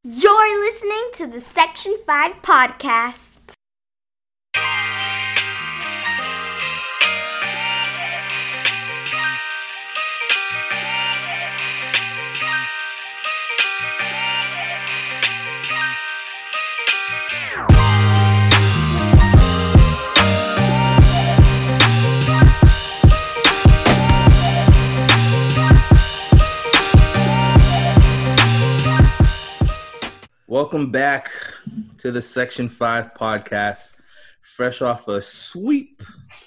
You're listening to the Section 5 podcast. Welcome back to the Section 5 podcast. Fresh off a sweet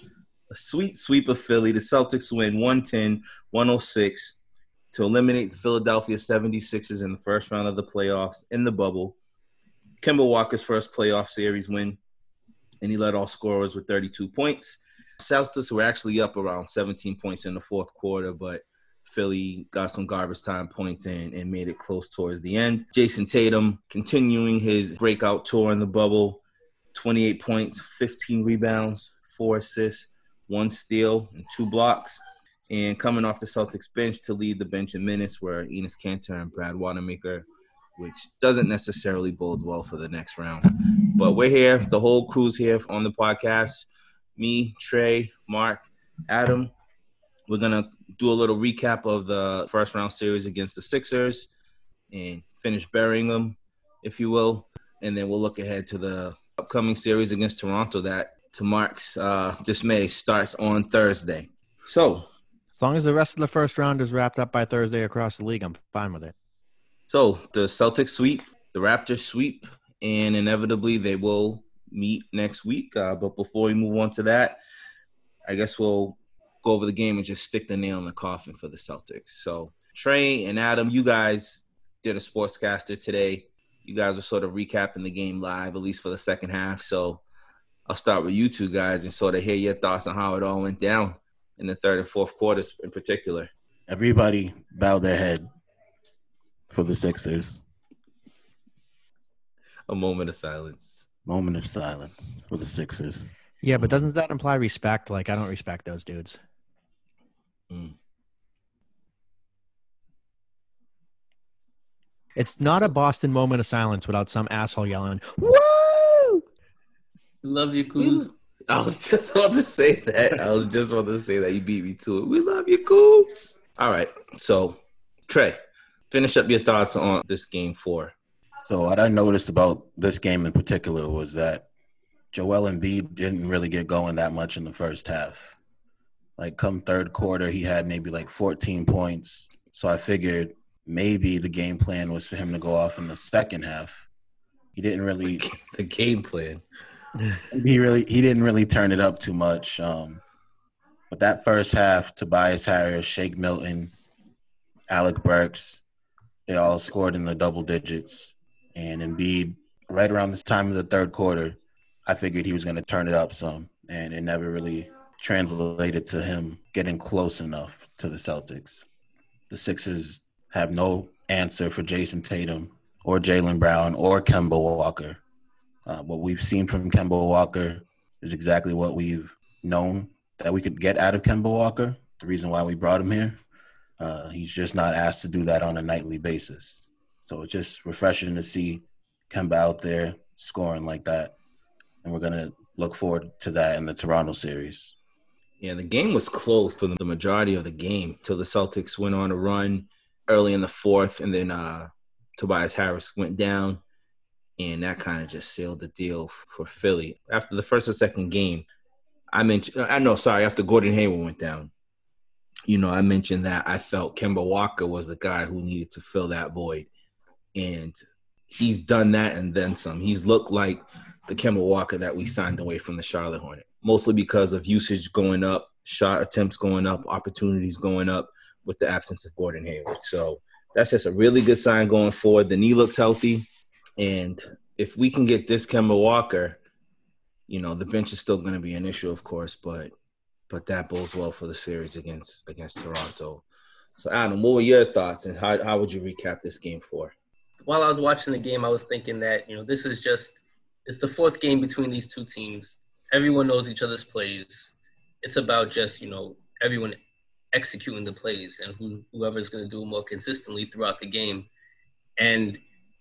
sweep of Philly. The Celtics win 110-106 to eliminate the Philadelphia 76ers in the first round of the playoffs in the bubble. Kemba Walker's first playoff series win, and he led all scorers with 32 points. Celtics were actually up around 17 points in the fourth quarter, but Philly got some garbage time points in and made it close towards the end. Jason Tatum continuing his breakout tour in the bubble, 28 points, 15 rebounds, 4 assists, 1 steal, and 2 blocks. And coming off the Celtics bench to lead the bench in minutes were Enes Kanter and Brad Wanamaker, which doesn't necessarily bode well for the next round. But we're here. The whole crew's here on the podcast. Me, Trey, Mark, Adam. We're going to do a little recap of the first round series against the Sixers and finish burying them, if you will. And then we'll look ahead to the upcoming series against Toronto that, to Mark's dismay, starts on Thursday. So, as long as the rest of the first round is wrapped up by Thursday across the league, I'm fine with it. So the Celtics sweep, the Raptors sweep, and inevitably they will meet next week. But before we move on to that, I guess we'll go over the game and just stick the nail in the coffin for the Celtics. So Trey and Adam, you guys did a sportscaster today. You guys were sort of recapping the game live, at least for the second half. So I'll start with you two guys and sort of hear your thoughts on how it all went down in the third and fourth quarters in particular. Everybody bowed their head for the Sixers. A moment of silence. Moment of silence for the Sixers. Yeah, but doesn't that imply respect? Like, I don't respect those dudes. It's not a Boston moment of silence without some asshole yelling, "Woo!" Love you, Kuz. I was just about to say that. You beat me to it. We love you, Kuz. All right. So, Trey, finish up your thoughts on this game 4. So what I noticed about this game in particular was that Joel Embiid didn't really get going that much in the first half. Like, come third quarter, he had maybe like 14 points. So I figured maybe the game plan was for him to go off in the second half. He didn't really – The game plan. He didn't really turn it up too much. But that first half, Tobias Harris, Shake Milton, Alec Burks, they all scored in the double digits. And Embiid, right around this time of the third quarter, I figured he was going to turn it up some. And it never really translated to him getting close enough to the Celtics. The Sixers have no answer for Jason Tatum or Jaylen Brown or Kemba Walker. What we've seen from Kemba Walker is exactly what we've known that we could get out of Kemba Walker, the reason why we brought him here. He's just not asked to do that on a nightly basis. So it's just refreshing to see Kemba out there scoring like that. And we're going to look forward to that in the Toronto series. Yeah, the game was close for the majority of the game till the Celtics went on a run early in the fourth, and then Tobias Harris went down, and that kind of just sealed the deal for Philly. After the first or second game, after Gordon Hayward went down, I mentioned that I felt Kemba Walker was the guy who needed to fill that void. And he's done that and then some. He's looked like the Kemba Walker that we signed away from the Charlotte Hornets, mostly because of usage going up, shot attempts going up, opportunities going up with the absence of Gordon Hayward. So that's just a really good sign going forward. The knee looks healthy. And if we can get this Kemba Walker, the bench is still going to be an issue, of course, but that bodes well for the series against Toronto. So, Adam, what were your thoughts, and how would you recap this game 4? While I was watching the game, I was thinking that, this is it's the fourth game between these two teams. Everyone knows each other's plays. It's about just, everyone executing the plays and whoever's going to do it more consistently throughout the game. And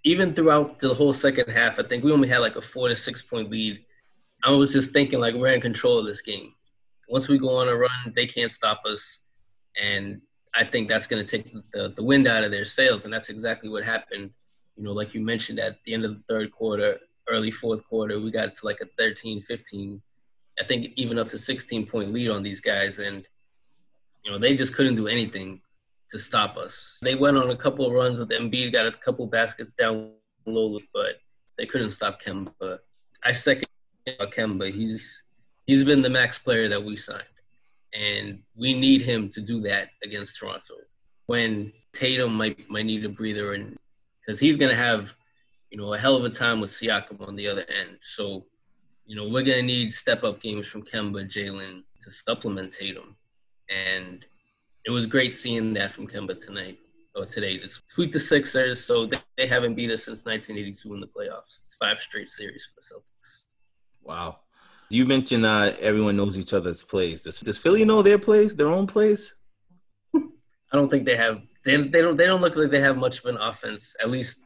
even throughout the whole second half, I think we only had like a 4 to 6 point lead. I was just thinking like we're in control of this game. Once we go on a run, they can't stop us. And I think that's going to take the wind out of their sails. And that's exactly what happened. Like you mentioned, at the end of the third quarter, early fourth quarter, we got to like a 13, 15, I think even up to 16-point lead on these guys. And, they just couldn't do anything to stop us. They went on a couple of runs with Embiid, got a couple baskets down low, but they couldn't stop Kemba. I second Kemba. He's been the max player that we signed. And we need him to do that against Toronto. When Tatum might need a breather, and because he's going to have, a hell of a time with Siakam on the other end. So, we're going to need step-up games from Kemba, Jalen to supplement Tatum. And it was great seeing that from Kemba today. Just sweep the Sixers, so they haven't beat us since 1982 in the playoffs. It's 5 straight series for the Celtics. Wow. You mentioned everyone knows each other's plays. Does Philly know their plays, their own plays? I don't think they have. They don't look like they have much of an offense. At least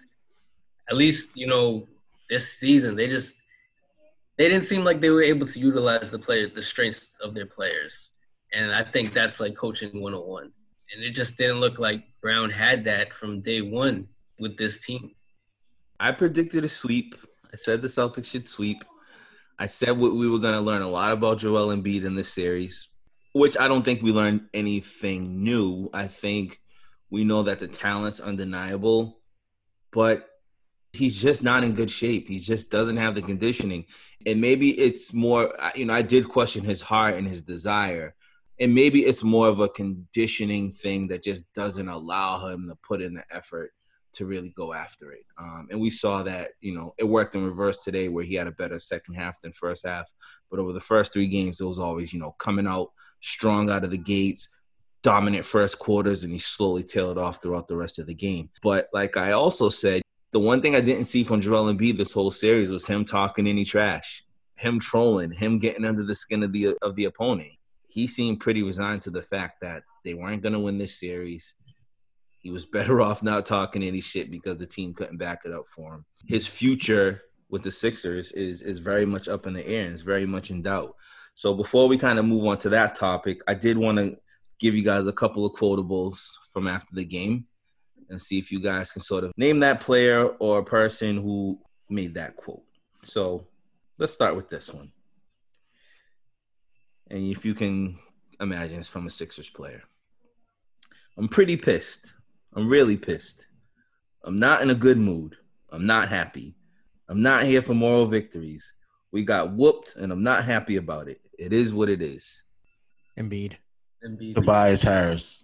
this season they didn't seem like they were able to utilize the strengths of their players. And I think that's like coaching 101. And it just didn't look like Brown had that from day one with this team. I predicted a sweep. I said the Celtics should sweep. I said we were going to learn a lot about Joel Embiid in this series, which I don't think we learned anything new. I think we know that the talent's undeniable, but he's just not in good shape. He just doesn't have the conditioning. And maybe it's more, I did question his heart and his desire. And maybe it's more of a conditioning thing that just doesn't allow him to put in the effort to really go after it. And we saw that, it worked in reverse today where he had a better second half than first half. But over the first 3 games, it was always, coming out strong out of the gates, dominant first quarters, and he slowly tailed off throughout the rest of the game. But like I also said, the one thing I didn't see from Joel Embiid this whole series was him talking any trash, him trolling, him getting under the skin of the opponent. He seemed pretty resigned to the fact that they weren't going to win this series. He was better off not talking any shit because the team couldn't back it up for him. His future with the Sixers is very much up in the air and is very much in doubt. So before we kind of move on to that topic, I did want to give you guys a couple of quotables from after the game and see if you guys can sort of name that player or person who made that quote. So let's start with this one. And if you can imagine, it's from a Sixers player. I'm pretty pissed. I'm really pissed. I'm not in a good mood. I'm not happy. I'm not here for moral victories. We got whooped, and I'm not happy about it. It is what it is. Embiid. Tobias Harris.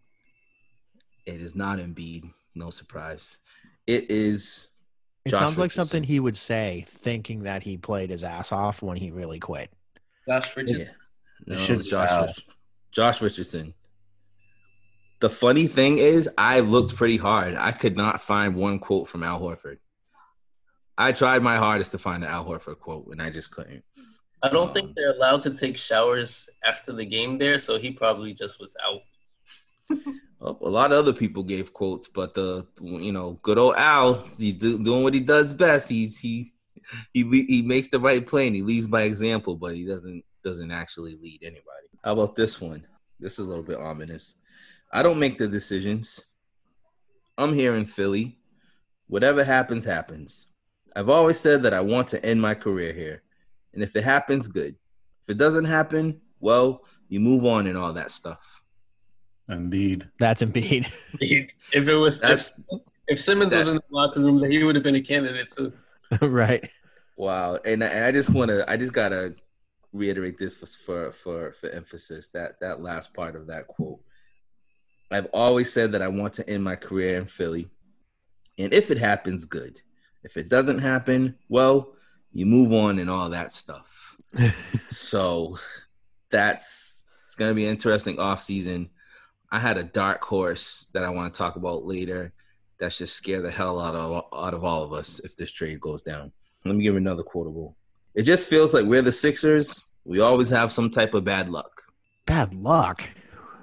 It is not Embiid. No surprise. It is It Josh sounds like Richardson. something he would say, thinking that he played his ass off when he really quit. Josh Richardson. No, It should it's be Al. Josh Richardson. The funny thing is, I looked pretty hard. I could not find one quote from Al Horford. I tried my hardest to find an Al Horford quote, and I just couldn't. I don't think they're allowed to take showers after the game there, so he probably just was out. Well, a lot of other people gave quotes, but good old Al, he's doing what he does best. He makes the right play and he leads by example, but he doesn't actually lead anybody. How about this one? This is a little bit ominous. I don't make the decisions. I'm here in Philly. Whatever happens, happens. I've always said that I want to end my career here. And if it happens, good. If it doesn't happen, well, you move on and all that stuff. Embiid. That's Embiid. If it was if Simmons was in the locker room, he would have been a candidate too. Right. Wow. And I just gotta reiterate this for emphasis, that last part of that quote. I've always said that I want to end my career in Philly. And if it happens, good. If it doesn't happen, well, you move on and all that stuff. So it's going to be an interesting offseason. I had a dark horse that I want to talk about later that should scare the hell out of all of us if this trade goes down. Let me give another quotable. It just feels like we're the Sixers. We always have some type of bad luck. Bad luck.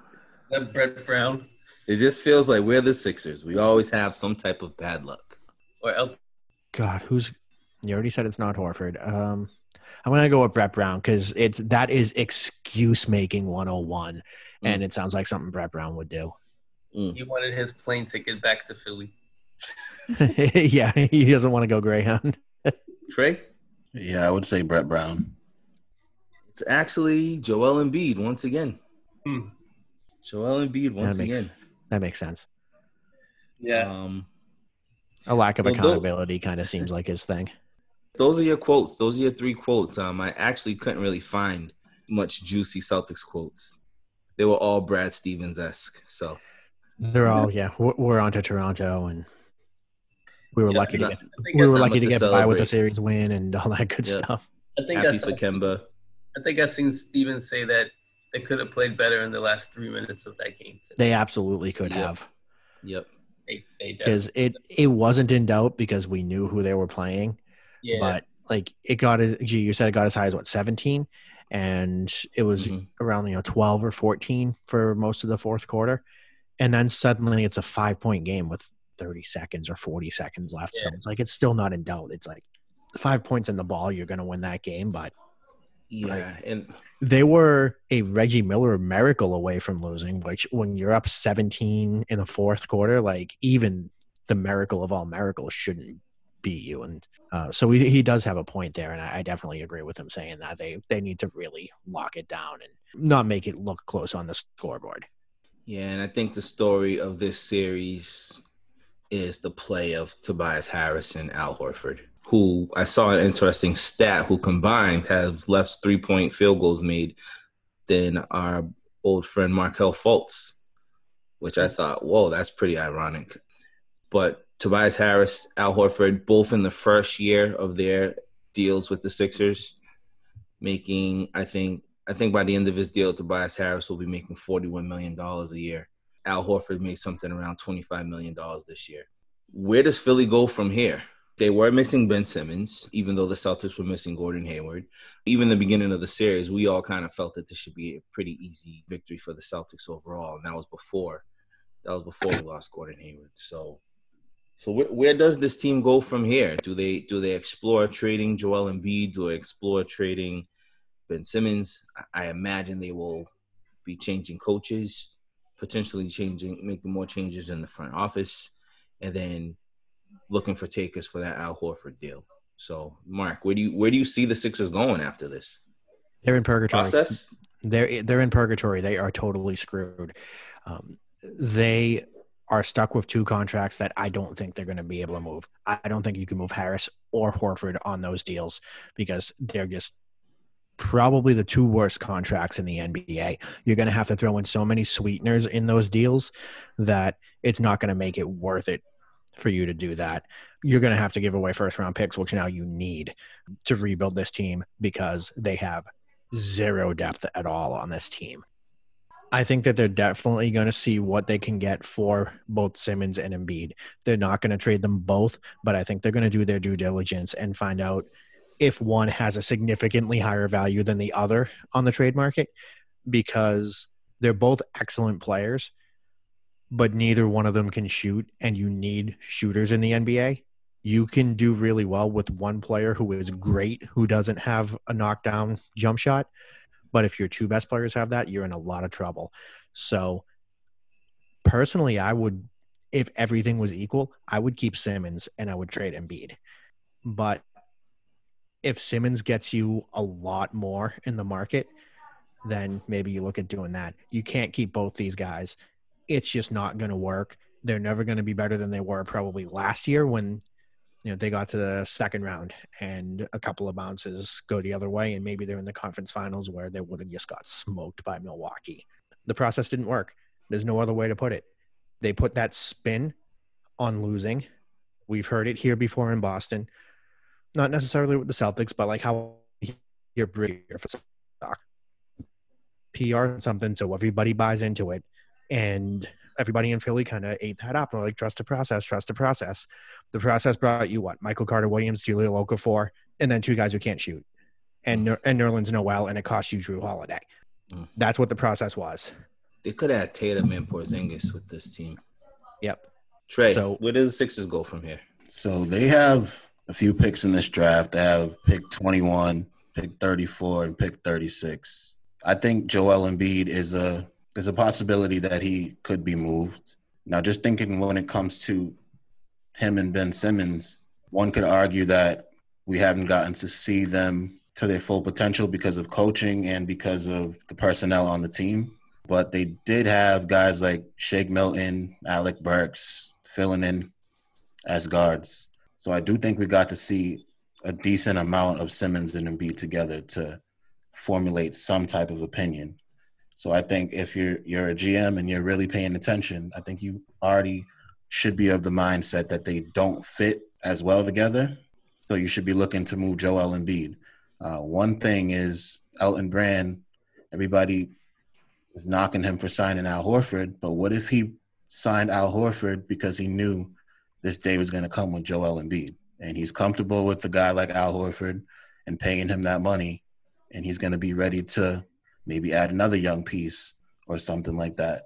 That Brett Brown. It just feels like we're the Sixers. We always have some type of bad luck. or El. God, you already said it's not Horford. I'm going to go with Brett Brown because that is excuse making 101. And it sounds like something Brett Brown would do. He wanted his plane ticket back to Philly. Yeah, he doesn't want to go Greyhound. Trey? Yeah, I would say Brett Brown. It's actually Joel Embiid once again. Joel Embiid once again. That makes sense. Yeah. A lack of accountability kind of seems like his thing. Those are your quotes. Those are your 3 quotes. I actually couldn't really find much juicy Celtics quotes. They were all Brad Stevens-esque. So they're all, we're on to Toronto, and we were lucky to get by with the series win and all that good stuff. Happy for Kemba. I think I've seen Stevens say that they could have played better in the last 3 minutes of that game. They absolutely could have. Yep. Because it wasn't in doubt because we knew who they were playing. Yeah. But like you said it got as high as 17, and it was around 12 or 14 for most of the fourth quarter, and then suddenly it's a 5-point game with 30 seconds or 40 seconds left. So it's like it's still not in doubt. It's like 5 points in the ball, you're going to win that game, but. Yeah, and they were a Reggie Miller miracle away from losing, which when you're up 17 in the fourth quarter, like even the miracle of all miracles shouldn't beat you. And so he does have a point there, and I definitely agree with him saying that they need to really lock it down and not make it look close on the scoreboard. Yeah, and I think the story of this series is the play of Tobias Harris and Al Horford, who I saw an interesting stat, who combined have less 3-point field goals made than our old friend Markelle Fultz, which I thought, whoa, that's pretty ironic. But Tobias Harris, Al Horford, both in the first year of their deals with the Sixers, making, I think by the end of his deal, Tobias Harris will be making $41 million a year. Al Horford made something around $25 million this year. Where does Philly go from here? They were missing Ben Simmons, even though the Celtics were missing Gordon Hayward. Even the beginning of the series, we all kind of felt that this should be a pretty easy victory for the Celtics overall, and that was before we lost Gordon Hayward. So where does this team go from here? Do they explore trading Joel Embiid? Do they explore trading Ben Simmons? I imagine they will be changing coaches, potentially making more changes in the front office, and then looking for takers for that Al Horford deal. So, Mark, where do you see the Sixers going after this? They're in purgatory. Process? They're in purgatory. They are totally screwed. They are stuck with 2 contracts that I don't think they're going to be able to move. I don't think you can move Harris or Horford on those deals because they're just probably the 2 worst contracts in the NBA. You're going to have to throw in so many sweeteners in those deals that it's not going to make it worth it for you to do that. You're going to have to give away first-round picks, which now you need to rebuild this team because they have 0 depth at all on this team. I think that they're definitely going to see what they can get for both Simmons and Embiid. They're not going to trade them both, but I think they're going to do their due diligence and find out if one has a significantly higher value than the other on the trade market, because they're both excellent players, but neither one of them can shoot, and you need shooters in the NBA. You can do really well with one player who is great, who doesn't have a knockdown jump shot. But if your 2 best players have that, you're in a lot of trouble. So personally, I would, if everything was equal, I would keep Simmons and I would trade Embiid. But if Simmons gets you a lot more in the market, then maybe you look at doing that. You can't keep both these guys. It's just not going to work. They're never going to be better than they were probably last year when they got to the second round and a couple of bounces go the other way, and maybe they're in the conference finals where they would have just got smoked by Milwaukee. The process didn't work. There's no other way to put it. They put that spin on losing. We've heard it here before in Boston. Not necessarily with the Celtics, but like how you're for stock. PR something so everybody buys into it. And everybody in Philly kind of ate that up. They're like, trust the process, trust the process. The process brought you what? Michael Carter-Williams, Julio Okafor, and then 2 guys who can't shoot. And Nerlens Noel, and it cost you Drew Holiday. That's what the process was. They could have had Tatum and Porzingis with this team. Yep. Trey, where do the Sixers go from here? So they have a few picks in this draft. They have pick 21, pick 34, and pick 36. I think Joel Embiid is a possibility that he could be moved. Now, just thinking when it comes to him and Ben Simmons, one could argue that we haven't gotten to see them to their full potential because of coaching and because of the personnel on the team. But they did have guys like Shake Milton, Alec Burks filling in as guards. So I do think we got to see a decent amount of Simmons and Embiid together to formulate some type of opinion. So I think if you're a GM and you're really paying attention, I think you already should be of the mindset that they don't fit as well together. So you should be looking to move Joel Embiid. One thing is Elton Brand, everybody is knocking him for signing Al Horford, but what if he signed Al Horford because he knew this day was going to come with Joel Embiid, and he's comfortable with a guy like Al Horford and paying him that money, and he's going to be ready to maybe add another young piece or something like that.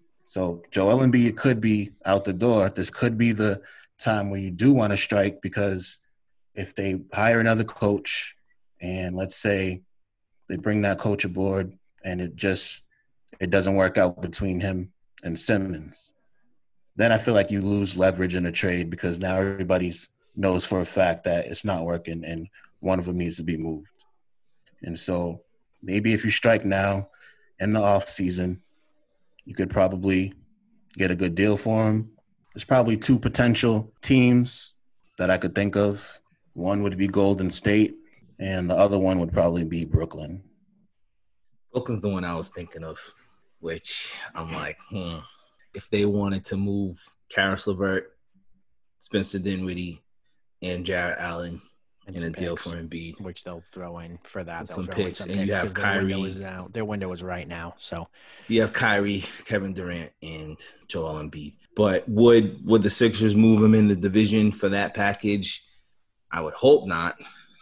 So Joel Embiid could be out the door. This could be the time where you do want to strike, because if they hire another coach and let's say they bring that coach aboard and it doesn't work out between him and Simmons, then I feel like you lose leverage in a trade, because now everybody knows for a fact that it's not working and one of them needs to be moved. And so maybe if you strike now in the off season, you could probably get a good deal for him. There's probably two potential teams that I could think of. One would be Golden State, and the other one would probably be Brooklyn. Brooklyn's the one I was thinking of, which I'm like, if they wanted to move Karis LeVert, Spencer Dinwiddie, and Jarrett Allen in a deal for Embiid, which they'll throw in for that. Some picks, and you have Kyrie. Their window is right now, so you have Kyrie, Kevin Durant, and Joel Embiid. But would the Sixers move him in the division for that package? I would hope not.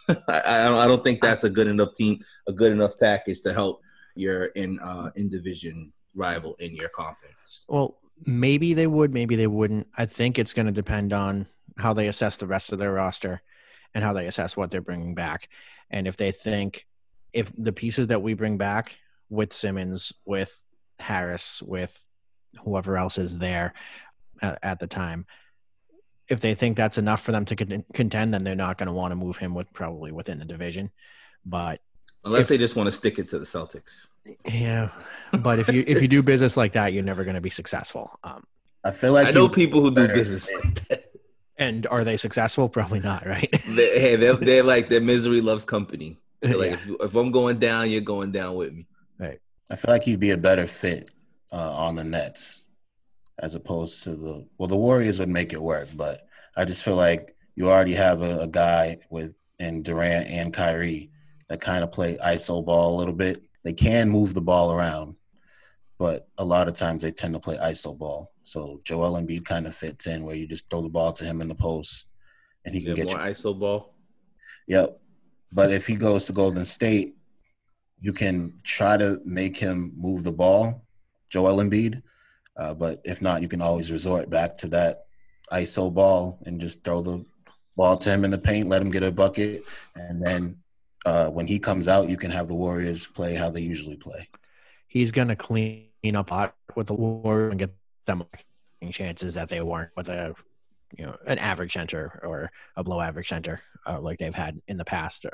I don't think that's a good enough team, a good enough package to help your in division rival in your conference. Well, maybe they would, maybe they wouldn't. I think it's going to depend on how they assess the rest of their roster and how they assess what they're bringing back. And if they think if the pieces that we bring back with Simmons, with Harris, with whoever else is there at the time, if they think that's enough for them to contend, then they're not going to want to move him probably within the division. But unless they just want to stick it to the Celtics. Yeah. But if you do business like that, you're never going to be successful. I feel like I know people who do business like that. And are they successful? Probably not, right? They're like, their misery loves company. They're like, if I'm going down, you're going down with me. Right. I feel like he'd be a better fit on the Nets as opposed to the Warriors would make it work, but I just feel like you already have a guy in Durant and Kyrie that kind of play iso ball a little bit. They can move the ball around, but a lot of times they tend to play iso ball. So Joel Embiid kind of fits in where you just throw the ball to him in the post and he can get more iso ball. Yep. But if he goes to Golden State, you can try to make him move the ball, Joel Embiid. But if not, you can always resort back to that iso ball and just throw the ball to him in the paint, let him get a bucket, and then when he comes out, you can have the Warriors play how they usually play. He's going to clean up hot with the Warriors and get them chances that they weren't with an average center or a below average center like they've had in the past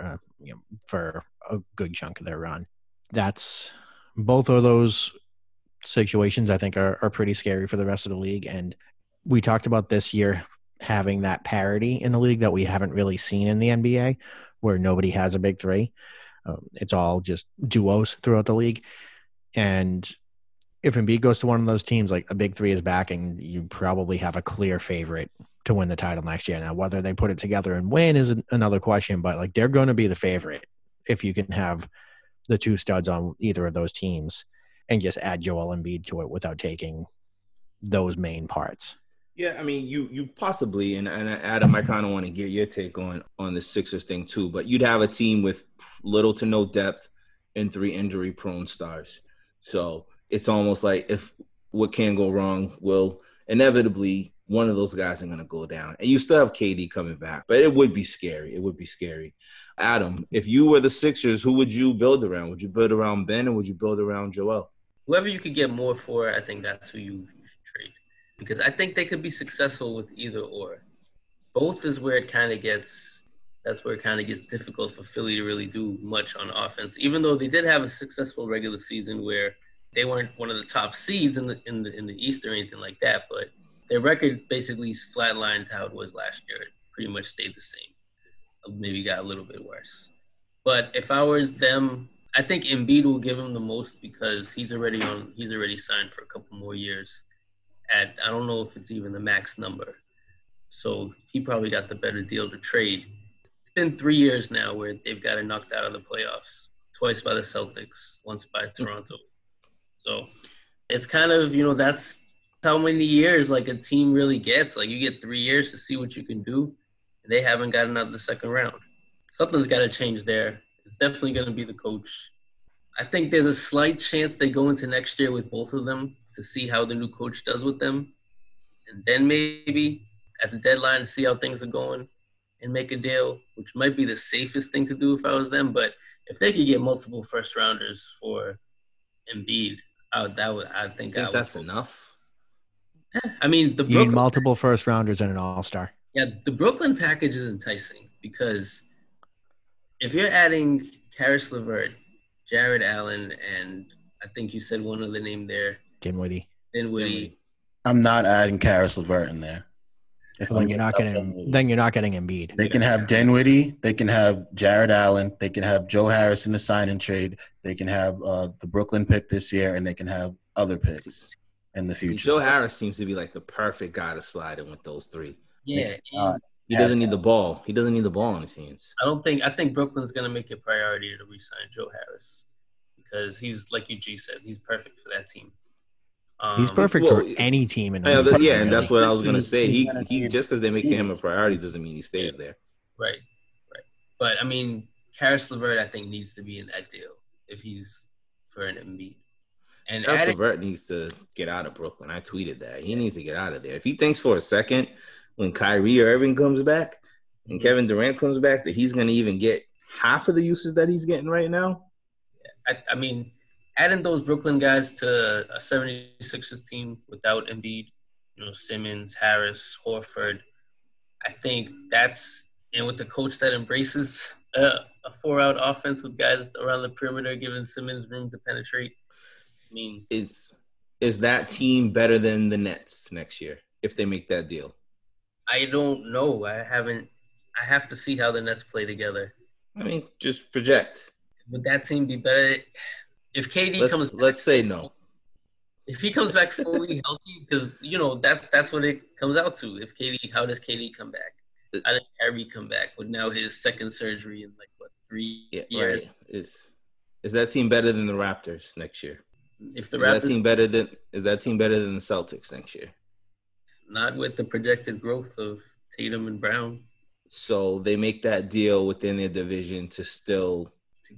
for a good chunk of their run. That's both of those situations I think are pretty scary for the rest of the league. And we talked about this year having that parity in the league that we haven't really seen in the NBA, where nobody has a big three. It's all just duos throughout the league. And if Embiid goes to one of those teams, like a big three is backing, you probably have a clear favorite to win the title next year. Now, whether they put it together and win is another question, but like they're going to be the favorite if you can have the two studs on either of those teams and just add Joel Embiid to it without taking those main parts. Yeah, I mean, you possibly, and Adam, I kind of want to get your take on the Sixers thing too, but you'd have a team with little to no depth and 3 injury-prone stars. So it's almost like if what can go wrong will inevitably one of those guys are going to go down. And you still have KD coming back, but it would be scary. It would be scary. Adam, if you were the Sixers, who would you build around? Would you build around Ben or would you build around Joel? Whoever you could get more for, I think that's who you should trade. Because I think they could be successful with either or. Both is where it kind of gets – that's where it kind of gets difficult for Philly to really do much on offense, even though they did have a successful regular season where they weren't one of the top seeds in the East or anything like that, but their record basically flatlined how it was last year. It pretty much stayed the same. Maybe got a little bit worse. But if I was them, I think Embiid will give him the most because he's already signed for a couple more years. I don't know if it's even the max number. So he probably got the better deal to trade. It's been 3 years now where they've gotten knocked out of the playoffs. Twice by the Celtics, once by Toronto. So it's kind of, that's how many years like a team really gets. Like you get 3 years to see what you can do. They haven't gotten out of the second round. Something's got to change there. It's definitely going to be the coach. I think there's a slight chance they go into next year with both of them to see how the new coach does with them. And then maybe at the deadline, see how things are going and make a deal, which might be the safest thing to do if I was them. But if they could get multiple first-rounders for Embiid, I think that's enough. I mean, you need multiple first-rounders and an all-star. Yeah, the Brooklyn package is enticing because if you're adding Karis LeVert, Jared Allen, and I think you said one other name there. Dinwiddie. I'm not adding Karis LeVert in there. Then you're not getting Embiid. They can have Dinwiddie. They can have Jared Allen. They can have Joe Harris in the sign and trade. They can have the Brooklyn pick this year, and they can have other picks in the future. Joe Harris seems to be like the perfect guy to slide in with those three. Yeah. He doesn't need the ball. He doesn't need the ball in his hands. I think Brooklyn's going to make it a priority to re-sign Joe Harris because he's, like G said, he's perfect for that team. He's perfect for any team in the league. Yeah, and that's what I was going to say. He just because they make him a priority doesn't mean he stays there. Right. But, I mean, Karis LeVert, I think, needs to be in that deal if he's for an Embiid. And Karis LeVert needs to get out of Brooklyn. I tweeted that. He needs to get out of there. If he thinks for a second – when Kyrie Irving comes back and Kevin Durant comes back, that he's going to even get half of the uses that he's getting right now? I mean, adding those Brooklyn guys to a 76ers team without Embiid, Simmons, Harris, Horford, I think and with the coach that embraces a 4-out offense with guys around the perimeter, giving Simmons room to penetrate. I mean, is that team better than the Nets next year if they make that deal? I don't know. I have to see how the Nets play together. I mean, just project. Would that team be better if KD comes back? Let's say no. If he comes back fully healthy, because that's what it comes out to. How does KD come back? How does Kyrie come back with now his second surgery in 3 years? Right. Is that team better than the Raptors next year? If the Raptors, is that team better than the Celtics next year? Not with the projected growth of Tatum and Brown. So they make that deal within their division to still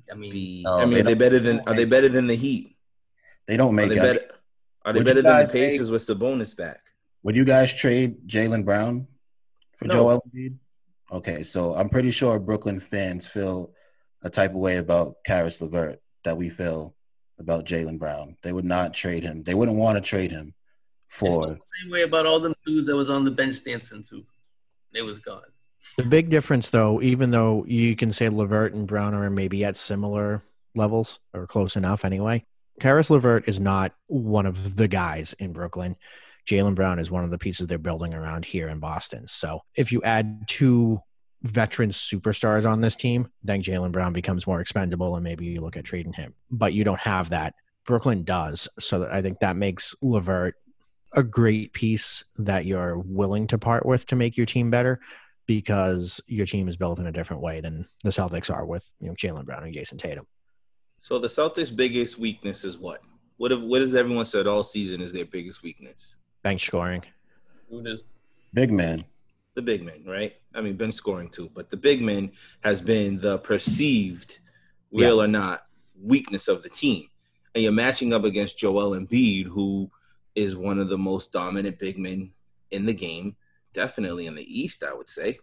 be. No, are they better than the Heat? They don't make it. Are they better than the Pacers with Sabonis back? Would you guys trade Jaylen Brown for Joel Embiid? Okay, so I'm pretty sure Brooklyn fans feel a type of way about Karis LeVert that we feel about Jaylen Brown. They would not trade him. They wouldn't want to trade him. The same way about all them dudes that was on the bench dancing too. They was gone. The big difference, though, even though you can say LeVert and Brown are maybe at similar levels or close enough anyway, Karis LeVert is not one of the guys in Brooklyn. Jaylen Brown is one of the pieces they're building around here in Boston. So if you add two veteran superstars on this team, then Jaylen Brown becomes more expendable and maybe you look at trading him. But you don't have that. Brooklyn does. So I think that makes LeVert a great piece that you're willing to part with to make your team better because your team is built in a different way than the Celtics are with Jaylen Brown and Jason Tatum. So the Celtics' biggest weakness is what? What has everyone said all season is their biggest weakness? Bench scoring. Who it is? Big man. The big man, right? I mean, Ben scoring too, but the big man has been the perceived, real or not, weakness of the team. And you're matching up against Joel Embiid, who is one of the most dominant big men in the game, definitely in the East, I would say.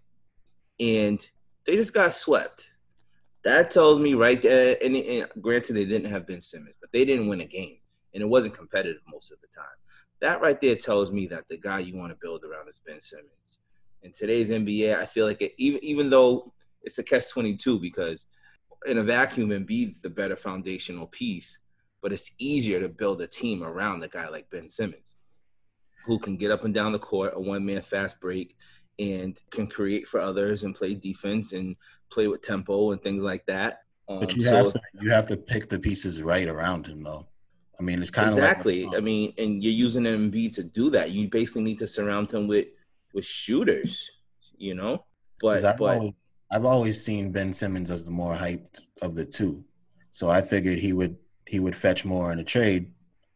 And they just got swept. That tells me right there, and granted they didn't have Ben Simmons, but they didn't win a game, and it wasn't competitive most of the time. That right there tells me that the guy you want to build around is Ben Simmons. In today's NBA, I feel like even though it's a catch-22 because in a vacuum, Embiid's the better foundational piece, but it's easier to build a team around a guy like Ben Simmons, who can get up and down the court, a one-man fast break, and can create for others and play defense and play with tempo and things like that. But you have to pick the pieces right around him, though. I mean, it's kind of exactly. I mean, and you're using Embiid to do that. You basically need to surround him with shooters, you know. But I've always seen Ben Simmons as the more hyped of the two, so I figured he would fetch more in a trade,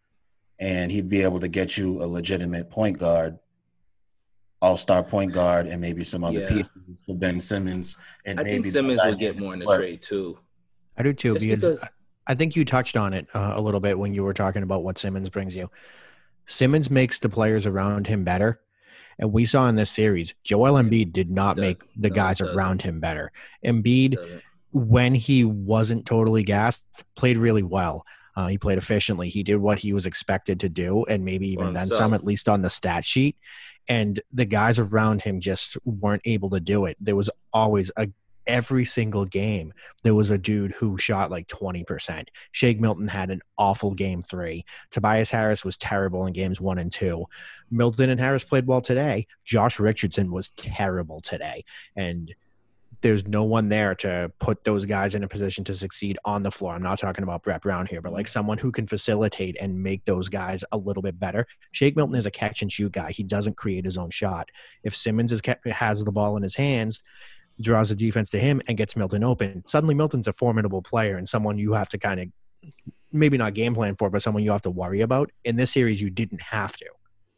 and he'd be able to get you a legitimate point guard, all-star point guard, and maybe some other pieces for Ben Simmons. And I think Simmons would get more in the trade too. I do too, because I think you touched on it a little bit when you were talking about what Simmons brings you. Simmons makes the players around him better. And we saw in this series, Joel Embiid did not make the guys around him better. Embiid, when he wasn't totally gassed, played really well. He played efficiently. He did what he was expected to do, and maybe even then some, at least on the stat sheet. And the guys around him just weren't able to do it. There was always every single game, there was a dude who shot like 20%. Shake Milton had an awful game 3. Tobias Harris was terrible in games 1 and 2. Milton and Harris played well today. Josh Richardson was terrible today. And there's no one there to put those guys in a position to succeed on the floor. I'm not talking about Brett Brown here, but like someone who can facilitate and make those guys a little bit better. Shake Milton is a catch and shoot guy. He doesn't create his own shot. If Simmons has the ball in his hands, draws the defense to him and gets Milton open, suddenly Milton's a formidable player and someone you have to kind of maybe not game plan for, but someone you have to worry about. In this series, you didn't have to.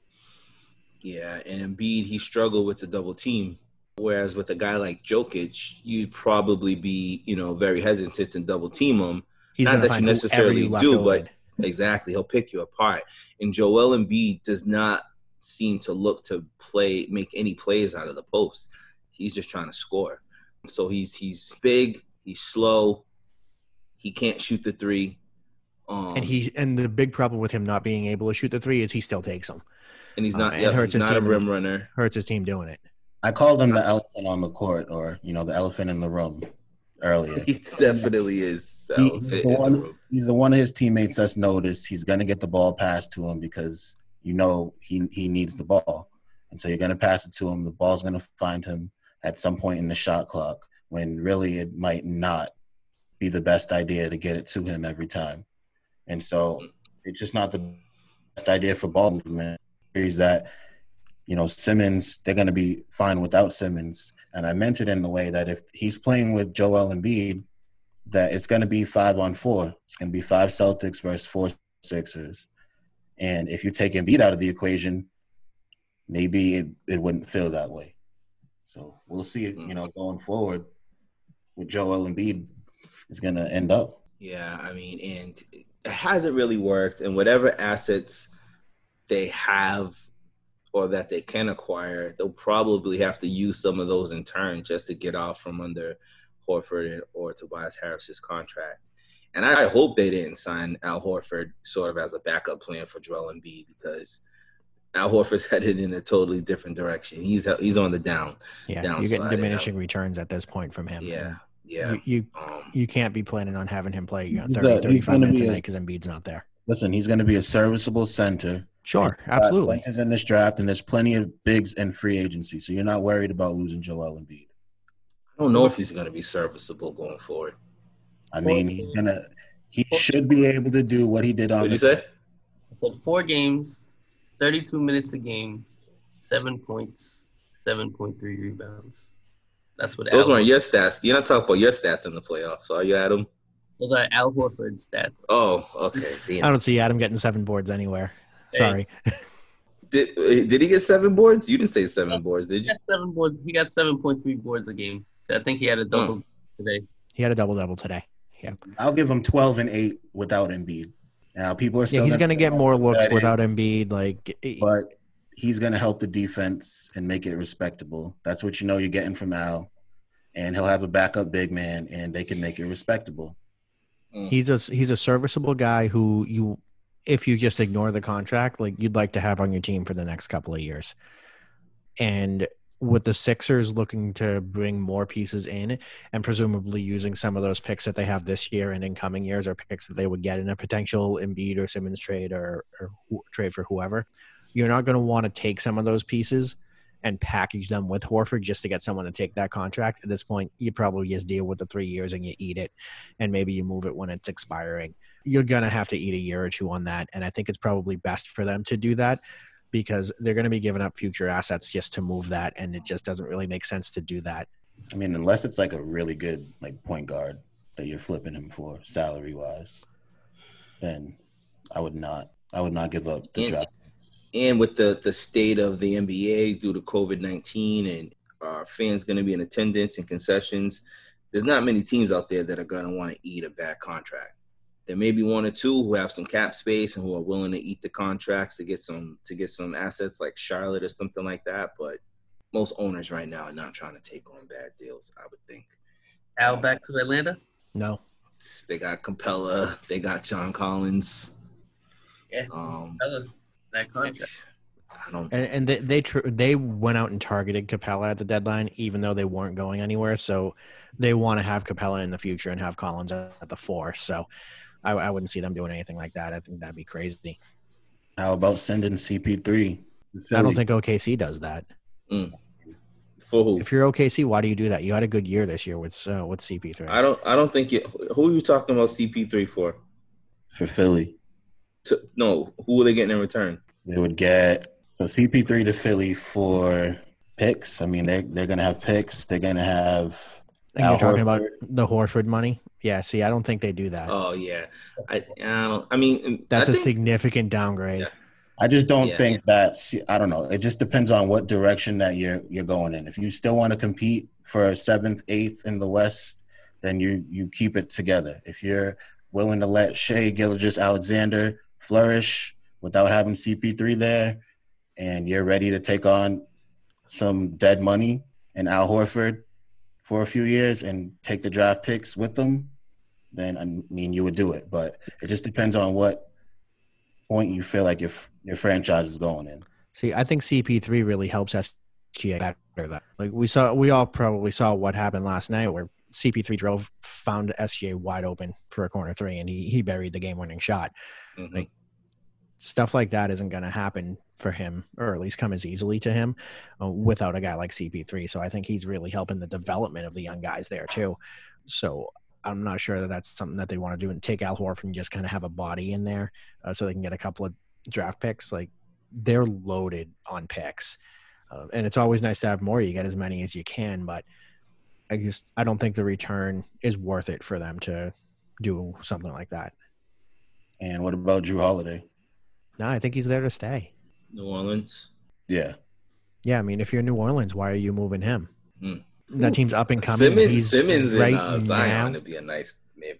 Yeah, and Embiid, he struggled with the double team. Whereas with a guy like Jokic, you'd probably be, very hesitant to double team him. He's not that you necessarily do, but exactly, he'll pick you apart. And Joel Embiid does not seem to look to make any plays out of the post. He's just trying to score. So he's big, he's slow, he can't shoot the three. And the big problem with him not being able to shoot the three is he still takes them. And he's not a rim runner. Hurts his team doing it. I called him the elephant on the court, or the elephant in the room earlier. He definitely is the elephant in the room. He's the one of his teammates that's noticed. He's going to get the ball passed to him because he needs the ball. And so you're going to pass it to him. The ball's going to find him at some point in the shot clock when really it might not be the best idea to get it to him every time. And so it's just not the best idea for ball movement. Is that Simmons, they're going to be fine without Simmons. And I meant it in the way that if he's playing with Joel Embiid, that it's going to be 5-on-4. It's going to be 5 Celtics versus 4 Sixers. And if you take Embiid out of the equation, maybe it wouldn't feel that way. So we'll see, going forward with Joel Embiid is going to end up. Yeah, I mean, and it hasn't really worked. And whatever assets they have or that they can acquire, they'll probably have to use some of those in turn just to get off from under Horford or Tobias Harris's contract. And I hope they didn't sign Al Horford sort of as a backup plan for Joel Embiid, because Al Horford's headed in a totally different direction. He's on the downside. You're getting diminishing returns at this point from him. Yeah. You can't be planning on having him play 35 minutes a night because Embiid's not there. Listen, he's going to be a serviceable center. Sure, absolutely. Centers in this draft, and there's plenty of bigs in free agency, so you're not worried about losing Joel Embiid. I don't know if he's going to be serviceable going forward. I mean, he should be able to do what he did on the. What did you say? I said 4 games, 32 minutes a game, 7 points, 7.3 rebounds. That's what. Those weren't your stats. You're not talking about your stats in the playoffs, are you, Adam? Those are Al Horford's stats. Oh, okay. Damn. I don't see Adam getting 7 boards anywhere. Sorry. Did he get 7 boards? You didn't say 7 boards, did you? He got 7 boards. He got 7.3 boards a game. I think he had a double today. He had a double today. Yeah. I'll give him 12 and 8 without Embiid. Now people are still. He's going to get more looks without Embiid. But he's going to help the defense and make it respectable. That's what you know you're getting from Al. And he'll have a backup big man, and they can make it respectable. He's a serviceable guy who if you just ignore the contract, like you'd like to have on your team for the next couple of years. And with the Sixers looking to bring more pieces in and presumably using some of those picks that they have this year and in coming years are picks that they would get in a potential Embiid or Simmons trade or trade for whoever, you're not going to want to take some of those pieces and package them with Horford just to get someone to take that contract. At this point, you probably just deal with the 3 years and you eat it, and maybe you move it when it's expiring. You're going to have to eat a year or two on that, and I think it's probably best for them to do that because they're going to be giving up future assets just to move that, and it just doesn't really make sense to do that. I mean, unless it's like a really good like point guard that you're flipping him for salary-wise, then I would not give up the draft. And with the state of the NBA due to COVID-19 and fans going to be in attendance and concessions, there's not many teams out there that are going to want to eat a bad contract. There may be one or two who have some cap space and who are willing to eat the contracts to get some assets like Charlotte or something like that. But most owners right now are not trying to take on bad deals, I would think. Al back to Atlanta? No. They got Capella. They got John Collins. Yeah. That contract. I don't. And they went out and targeted Capella at the deadline, even though they weren't going anywhere. So they want to have Capella in the future and have Collins at the 4. So I wouldn't see them doing anything like that. I think that'd be crazy. How about sending CP3? I don't think OKC does that. For who? If you're OKC, why do you do that? You had a good year this year with CP3. I don't think it. Who are you talking about CP3 for? For Philly. No, who are they getting in return? They would get CP3 to Philly for picks. I mean, they're going to have picks. They're going to have. And you're talking about the Horford money? Yeah. See, I don't think they do that. Oh yeah, I mean, that's a significant downgrade. Yeah. I just don't think that's. I don't know. It just depends on what direction that you're going in. If you still want to compete for 7th, 8th in the West, then you keep it together. If you're willing to let Shai Gilgeous-Alexander flourish without having CP3 there, and you're ready to take on some dead money and Al Horford for a few years and take the draft picks with them, then I mean you would do it. But it just depends on what point you feel like your franchise is going in. See, I think CP3 really helps SGA better. That like we all probably saw what happened last night where CP3 found SGA wide open for a corner 3 and he buried the game-winning shot. Mm-hmm. Like, stuff like that isn't going to happen for him, or at least come as easily to him without a guy like CP3. So I think he's really helping the development of the young guys there too. So I'm not sure that that's something that they want to do and take Al Horford and just kind of have a body in there so they can get a couple of draft picks. Like they're loaded on picks and it's always nice to have more. You get as many as you can, but I don't think the return is worth it for them to do something like that. And what about Jrue Holiday? No, I think he's there to stay. New Orleans. Yeah. Yeah, I mean, if you're New Orleans, why are you moving him? That team's up and coming. Simmons right and Zion now. might be a nice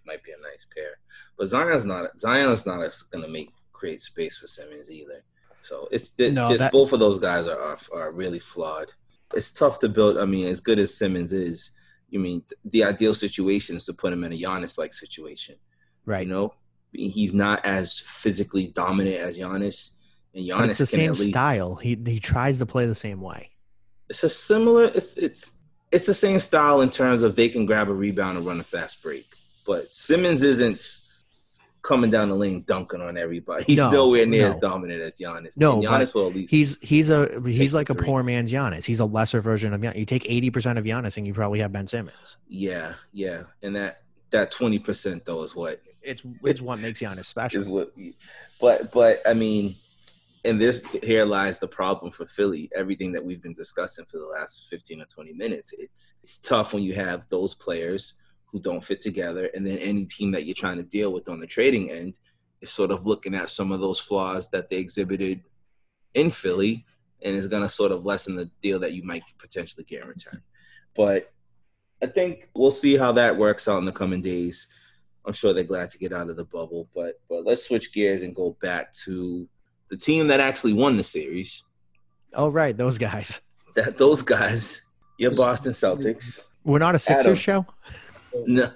pair. But Zion's not going to create space for Simmons either. So both of those guys are really flawed. It's tough to build. I mean, as good as Simmons is, you mean the ideal situation is to put him in a Giannis-like situation, right? You know, he's not as physically dominant as Giannis, and Giannis. But it's the same style. He tries to play the same way. It's a similar. It's the same style in terms of they can grab a rebound and run a fast break, but Simmons isn't coming down the lane dunking on everybody. He's nowhere near as dominant as Giannis. No, and Giannis will at least. He's like a poor man's Giannis. He's a lesser version of Giannis. You take 80% of Giannis, and you probably have Ben Simmons. Yeah, and that 20% though is what it's what makes Giannis special. Is what, but I mean, and here lies the problem for Philly. Everything that we've been discussing for the last 15 or 20 minutes, it's tough when you have those players who don't fit together, and then any team that you're trying to deal with on the trading end is sort of looking at some of those flaws that they exhibited in Philly, and is going to sort of lessen the deal that you might potentially get in return. But I think we'll see how that works out in the coming days. I'm sure they're glad to get out of the bubble, but let's switch gears and go back to the team that actually won the series, Oh, right. Those guys. Those guys, your Boston Celtics. We're not a Sixers Adam. show? No,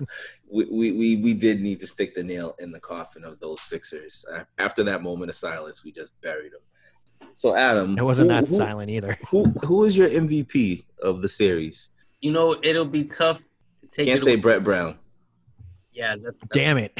we did need to stick the nail in the coffin of those Sixers. After that moment of silence, we just buried them. So, Adam, It wasn't that silent either. Who is your MVP of the series? You know, it'll be tough to take Can't it say away. Brett Brown. Yeah, Damn it.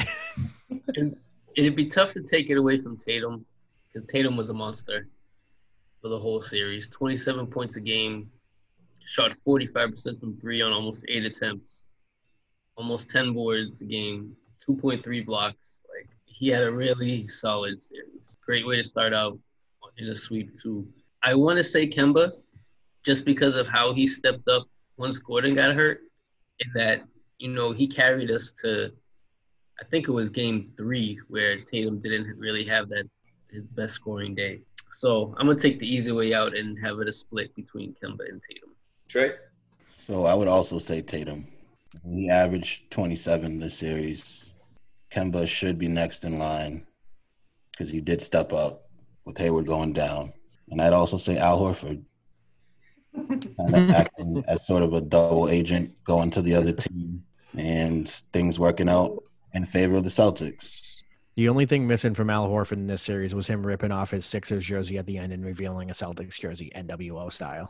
It'd be tough to take it away from Tatum because Tatum was a monster for the whole series. 27 points a game, shot 45% from three on almost 8 attempts, almost 10 boards a game, 2.3 blocks. Like, he had a really solid series. Great way to start out in a sweep too. I want to say Kemba, just because of how he stepped up once Gordon got hurt, in that, you know, he carried us to, I think it was game 3 where Tatum didn't really have his best scoring day. So I'm going to take the easy way out and have it a split between Kemba and Tatum. Trey? So I would also say Tatum. He averaged 27 this series. Kemba should be next in line because he did step up with Hayward going down. And I'd also say Al Horford, kind of acting as sort of a double agent going to the other team and things working out in favor of the Celtics. The only thing missing from Al Horford in this series was him ripping off his Sixers jersey at the end and revealing a Celtics jersey NWO style.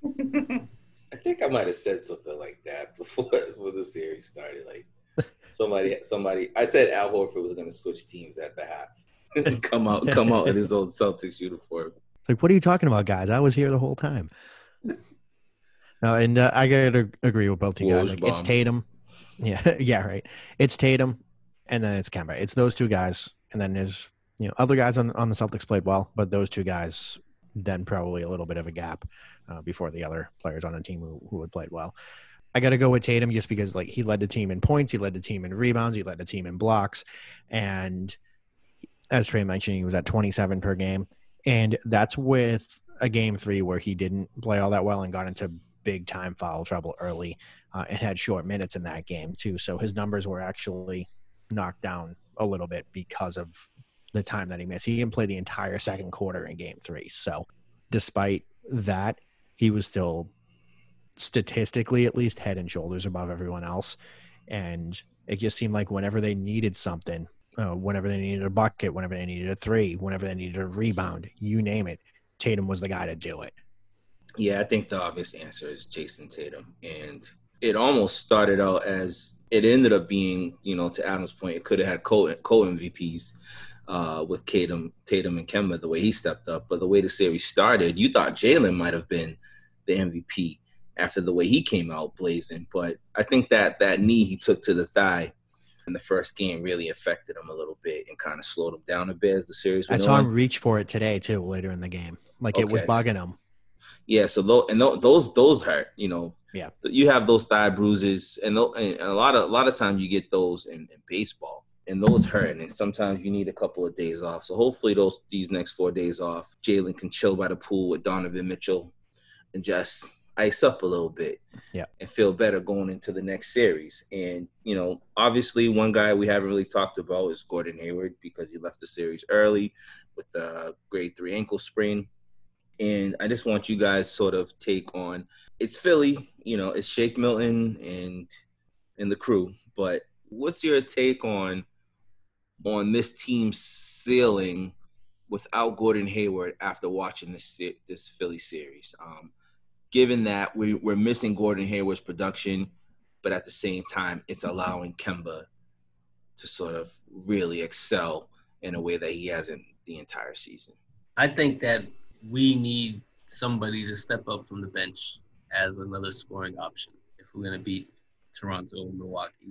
I think I might have said something like that before the series started. Like somebody. I said Al Horford was going to switch teams at the half and come out in his old Celtics uniform. Like, what are you talking about, guys? I was here the whole time. No, and I gotta agree with both you guys. Like, it's Tatum. Yeah, right. It's Tatum, and then it's Kemba. It's those two guys, and then there's other guys on the Celtics played well, but those two guys, then probably a little bit of a gap before the other players on the team who had played well. I got to go with Tatum just because, like, he led the team in points, he led the team in rebounds, he led the team in blocks, and as Trey mentioned, he was at 27 per game, and that's with a game 3 where he didn't play all that well and got into big time foul trouble early and had short minutes in that game too. So his numbers were actually knocked down a little bit because of the time that he missed. He didn't play the entire second quarter in game 3. So despite that, he was still statistically at least head and shoulders above everyone else. And it just seemed like whenever they needed something, whenever they needed a bucket, whenever they needed a 3, whenever they needed a rebound, you name it, Tatum was the guy to do it. Yeah, I think the obvious answer is Jason Tatum. And it almost started out as it ended up being, to Adam's point, it could have had co-MVPs with Tatum and Kemba, the way he stepped up. But the way the series started, you thought Jalen might have been the MVP after the way he came out blazing. But I think that knee he took to the thigh in the first game really affected him a little bit and kind of slowed him down a bit as the series went on. I saw him reach for it today, too, later in the game. Like, it was bugging him. Yeah, so those hurt. Yeah, you have those thigh bruises, and a lot of times you get those in baseball, and those hurt. And sometimes you need a couple of days off. So hopefully these next 4 days off, Jalen can chill by the pool with Donovan Mitchell and just ice up a little bit, and feel better going into the next series. And obviously, one guy we haven't really talked about is Gordon Hayward because he left the series early with the grade 3 ankle sprain. And I just want you guys sort of take on, it's Philly, it's Shake Milton and the crew. But what's your take on this team's ceiling without Gordon Hayward after watching this Philly series? Given that we're missing Gordon Hayward's production, but at the same time, it's allowing Kemba to sort of really excel in a way that he hasn't the entire season. I think that we need somebody to step up from the bench as another scoring option if we're going to beat Toronto, Milwaukee,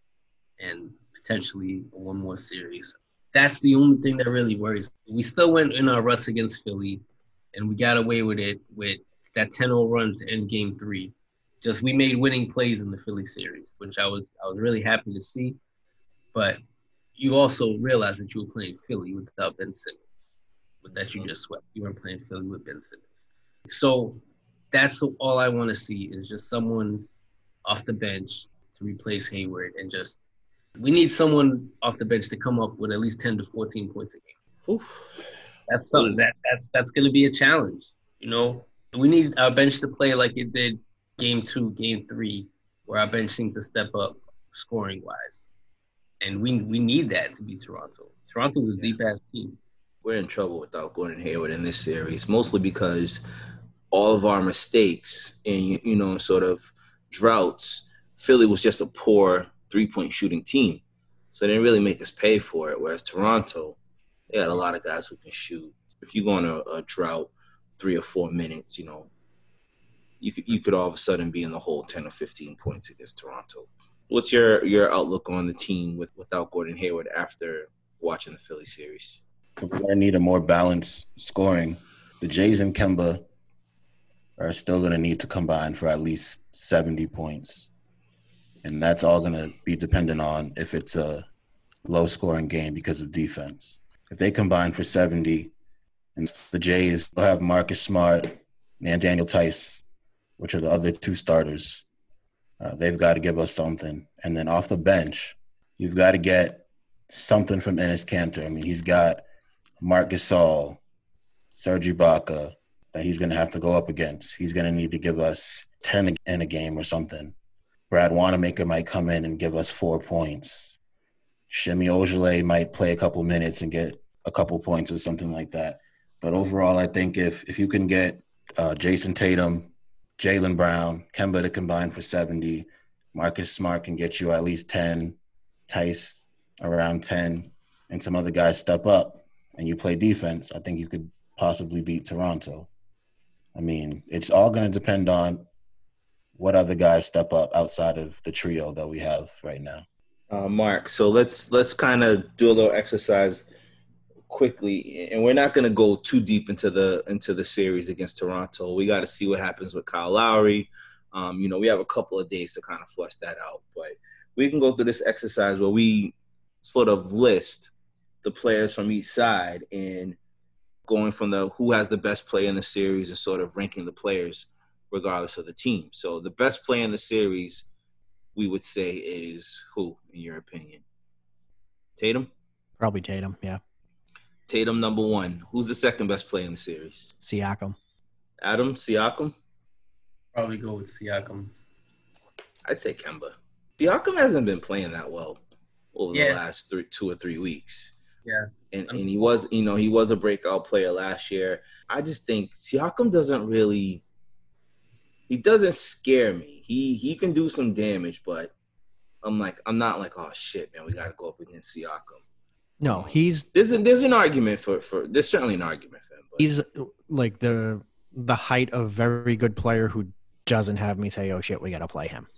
and potentially one more series. That's the only thing that really worries. We still went in our ruts against Philly, and we got away with it with that 10-0 run to end game 3. Just we made winning plays in the Philly series, which I was really happy to see. But you also realize that you were playing Philly without Ben Simmons. That you just swept. You weren't playing Philly with Ben Simmons. So that's all I want to see is just someone off the bench to replace Hayward, and just we need someone off the bench to come up with at least 10 to 14 points a game. Oof. That's something that's going to be a challenge. You know, we need our bench to play like it did game 2, game 3, where our bench seemed to step up scoring wise, and we need that to beat Toronto. Toronto's a deep ass team. We're in trouble without Gordon Hayward in this series, mostly because all of our mistakes and sort of droughts. Philly was just a poor 3-point shooting team, so they didn't really make us pay for it. Whereas Toronto, they got a lot of guys who can shoot. If you go on a drought, 3 or 4 minutes, you could all of a sudden be in the hole 10 or 15 points against Toronto. What's your outlook on the team without Gordon Hayward after watching the Philly series? We're going to need a more balanced scoring. The Jays and Kemba are still going to need to combine for at least 70 points. And that's all going to be dependent on if it's a low-scoring game because of defense. If they combine for 70, and the Jays will have Marcus Smart and Daniel Tice, which are the other 2 starters, they've got to give us something. And then off the bench, you've got to get something from Enes Kanter. I mean, he's got Marc Gasol, Serge Ibaka that he's going to have to go up against. He's going to need to give us 10 in a game or something. Brad Wanamaker might come in and give us 4 points. Shemi Ojeleye might play a couple minutes and get a couple points or something like that. But overall, I think if you can get Jason Tatum, Jaylen Brown, Kemba to combine for 70, Marcus Smart can get you at least 10, Tice around 10, and some other guys step up and you play defense, I think you could possibly beat Toronto. I mean, it's all going to depend on what other guys step up outside of the trio that we have right now. Mark, so let's kind of do a little exercise quickly, and we're not going to go too deep into the series against Toronto. We got to see what happens with Kyle Lowry. We have a couple of days to kind of flush that out, but we can go through this exercise where we sort of list the players from each side and going from who has the best play in the series and sort of ranking the players regardless of the team. So the best player in the series, we would say, is who, in your opinion? Tatum? Probably Tatum, yeah. Tatum, number 1. Who's the second best player in the series? Siakam. Adam, Siakam? Probably go with Siakam. I'd say Kemba. Siakam hasn't been playing that well over the last 2 or 3 weeks. Yeah. And he was, he was a breakout player last year. I just think Siakam he doesn't scare me. He can do some damage, but I'm not like, oh shit, man, we got to go up against Siakam. No, there's an argument for there's certainly an argument for him. But. He's like the height of very good player who doesn't have me say, oh shit, we got to play him.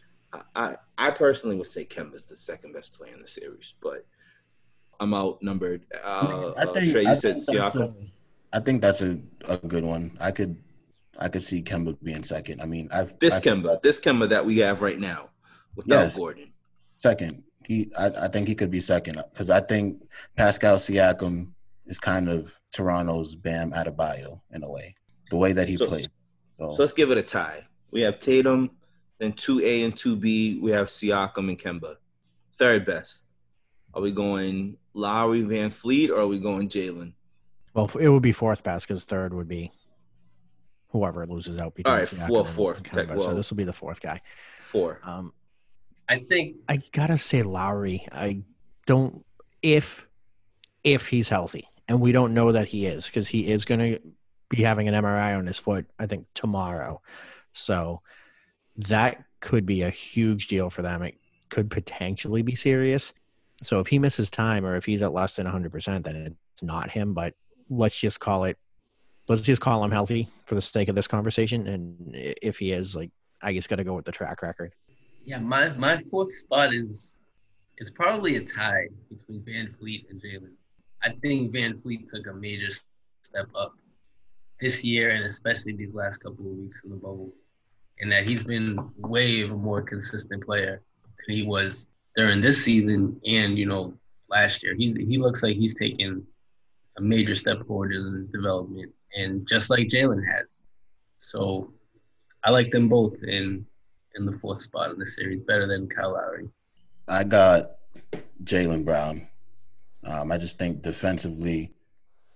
I personally would say Kemba's the second best player in the series, but I'm outnumbered. Trey, you said Siakam. I think that's a good one. I could see Kemba being second. I mean, Kemba that we have right now without Gordon. Second. I think he could be second because I think Pascal Siakam is kind of Toronto's Bam Adebayo in a way, the way that he played. So let's give it a tie. We have Tatum, then 2A and 2B. We have Siakam and Kemba. Third best. Are we going Lowry, Van Fleet, or are we going Jaylen? Well, it would be fourth best because third would be whoever loses out between. All right, fourth. Kemba, so this will be the fourth guy. 4. I think I gotta say Lowry. I don't if he's healthy, and we don't know that he is because he is going to be having an MRI on his foot, I think, tomorrow. So that could be a huge deal for them. It could potentially be serious. So if he misses time or if he's at less than 100%, then it's not him. But let's just call him healthy for the sake of this conversation. And if he is, I just got to go with the track record. Yeah, my fourth spot is probably a tie between Van Fleet and Jaylen. I think Van Fleet took a major step up this year and especially these last couple of weeks in the bubble, and that he's been way of a more consistent player than he was during this season and, last year. He looks like he's taken a major step forward in his development, and just like Jaylen has. So I like them both in the fourth spot in the series, better than Kyle Lowry. I got Jaylen Brown. I just think defensively,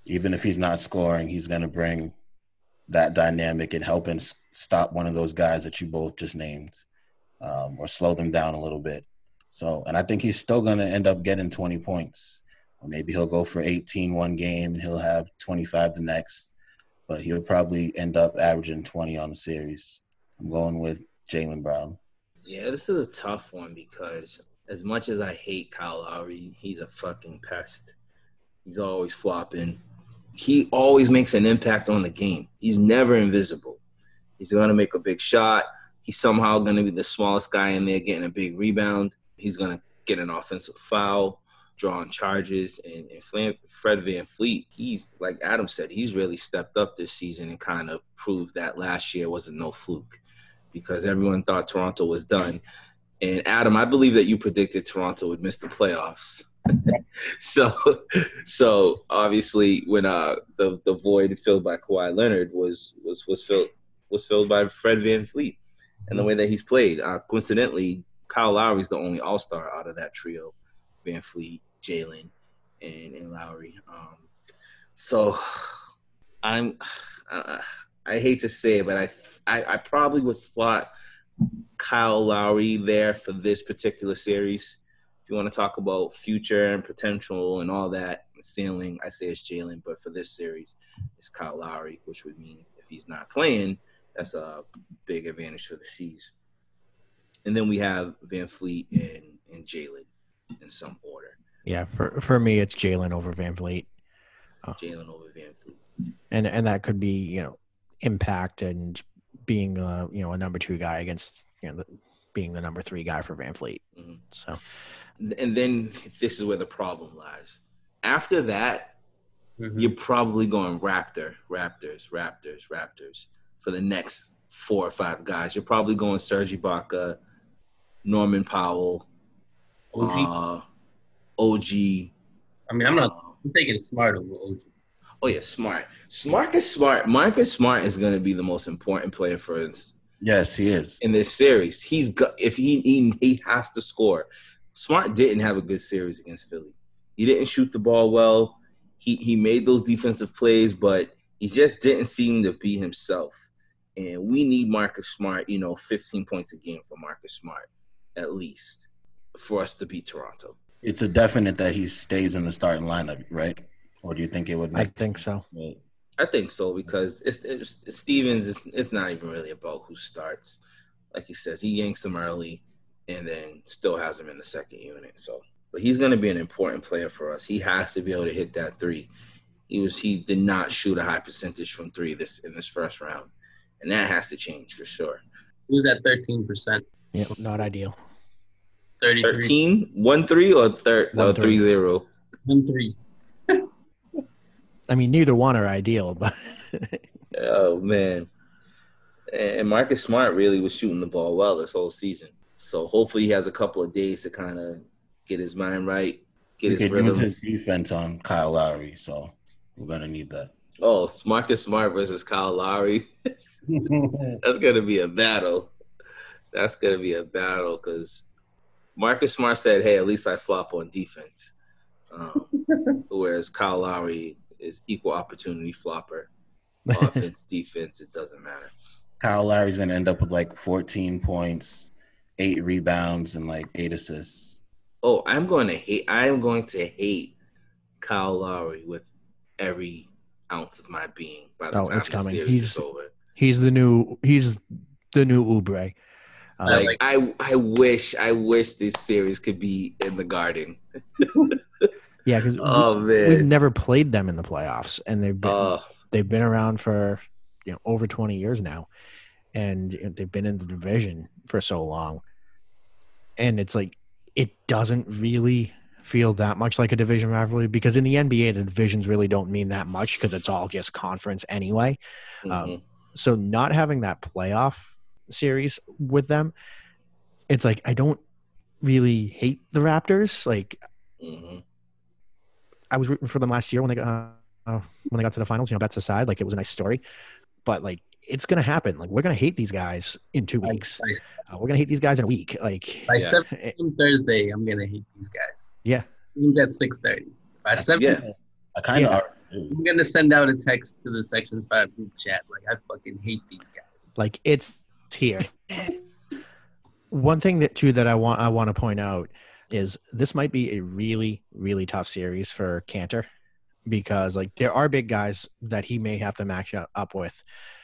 Even if he's not scoring, he's going to bring that dynamic and helping stop one of those guys that you both just named, or slow them down a little bit. So, and I think he's still going to end up getting 20 points. Or maybe he'll go for 18 one game and he'll have 25 the next. But he'll probably end up averaging 20 on the series. I'm going with Jaylen Brown. Yeah, this is a tough one because as much as I hate Kyle Lowry, he's a fucking pest. He's always flopping. He always makes an impact on the game. He's never invisible. He's going to make a big shot. He's somehow going to be the smallest guy in there getting a big rebound. He's going to get an offensive foul, drawing charges. And Fred VanVleet, he's, like Adam said, he's really stepped up this season and kind of proved that last year wasn't no fluke because everyone thought Toronto was done. And Adam, I believe that you predicted Toronto would miss the playoffs. So obviously when the void filled by Kawhi Leonard was filled by Fred VanVleet and the way that he's played. Coincidentally, Kyle Lowry is the only all-star out of that trio, VanVleet, Jaylen, and Lowry. So I hate to say it, but I probably would slot Kyle Lowry there for this particular series. If you want to talk about future and potential and all that, ceiling, I say it's Jaylen. But for this series, it's Kyle Lowry, which would mean if he's not playing, that's a big advantage for the C's. And then we have VanVleet and Jaylen in some order. Yeah, for me, it's Jaylen over VanVleet. Jaylen over VanVleet. And that could be, impact and being, a number 2 guy against, being the number 3 guy for VanVleet. Mm-hmm. So, and then this is where the problem lies. After that, you're probably going Raptors for the next 4 or 5 guys. You're probably going Serge Ibaka, Norman Powell, OG. I mean, I'm taking Smart over OG. Oh yeah, Smart. Marcus Smart is going to be the most important player for us. Yes, he is in this series. If he has to score. Smart didn't have a good series against Philly. He didn't shoot the ball well. He made those defensive plays, but he just didn't seem to be himself. And we need Marcus Smart, 15 points a game for Marcus Smart, at least, for us to beat Toronto. It's a definite that he stays in the starting lineup, right? Or do you think it would make I think so. I think so because it's Stevens. It's not even really about who starts. Like he says, he yanks him early and then still has him in the second unit. So, but he's going to be an important player for us. He has to be able to hit that 3. He did not shoot a high percentage from 3 in this first round, and that has to change for sure. He was at 13%. Yeah, not ideal. 13, 1-3 or 3-0? 1-3. I mean, neither one are ideal, but oh man. And Marcus Smart really was shooting the ball well this whole season. So hopefully he has a couple of days to kind of get his mind right, get his rhythm. Use his defense on Kyle Lowry, so we're gonna need that. Oh, Marcus Smart versus Kyle Lowry. That's gonna be a battle. That's gonna be a battle because Marcus Smart said, "Hey, at least I flop on defense," whereas Kyle Lowry is equal opportunity flopper. Offense, defense, it doesn't matter. Kyle Lowry's going to end up with like 14 points, 8 rebounds, and like 8 assists. Oh, I am going to hate Kyle Lowry with every ounce of my being by the time the series is over. He's the new Oubre. I wish this series could be in the Garden. Yeah, because we've never played them in the playoffs, and they've been around for over 20 years now, and they've been in the division for so long, and it's like it doesn't really feel that much like a division rivalry because in the NBA the divisions really don't mean that much because it's all just conference anyway. Mm-hmm. So not having that playoff series with them, it's like I don't really hate the Raptors. Like. Mm-hmm. I was rooting for them last year when they got to the finals. Bets aside, like it was a nice story, but like it's gonna happen. Like we're gonna hate these guys in 2 weeks. We're gonna hate these guys in a week. Like by 7 Thursday, I'm gonna hate these guys. Yeah, Game's at 6:30. By 7, I kind of I'm gonna send out a text to the Section 5 group chat. Like, I fucking hate these guys. Like, it's here. One thing that I want to point out is this might be a really, really tough series for Cantor, because like there are big guys that he may have to match up with,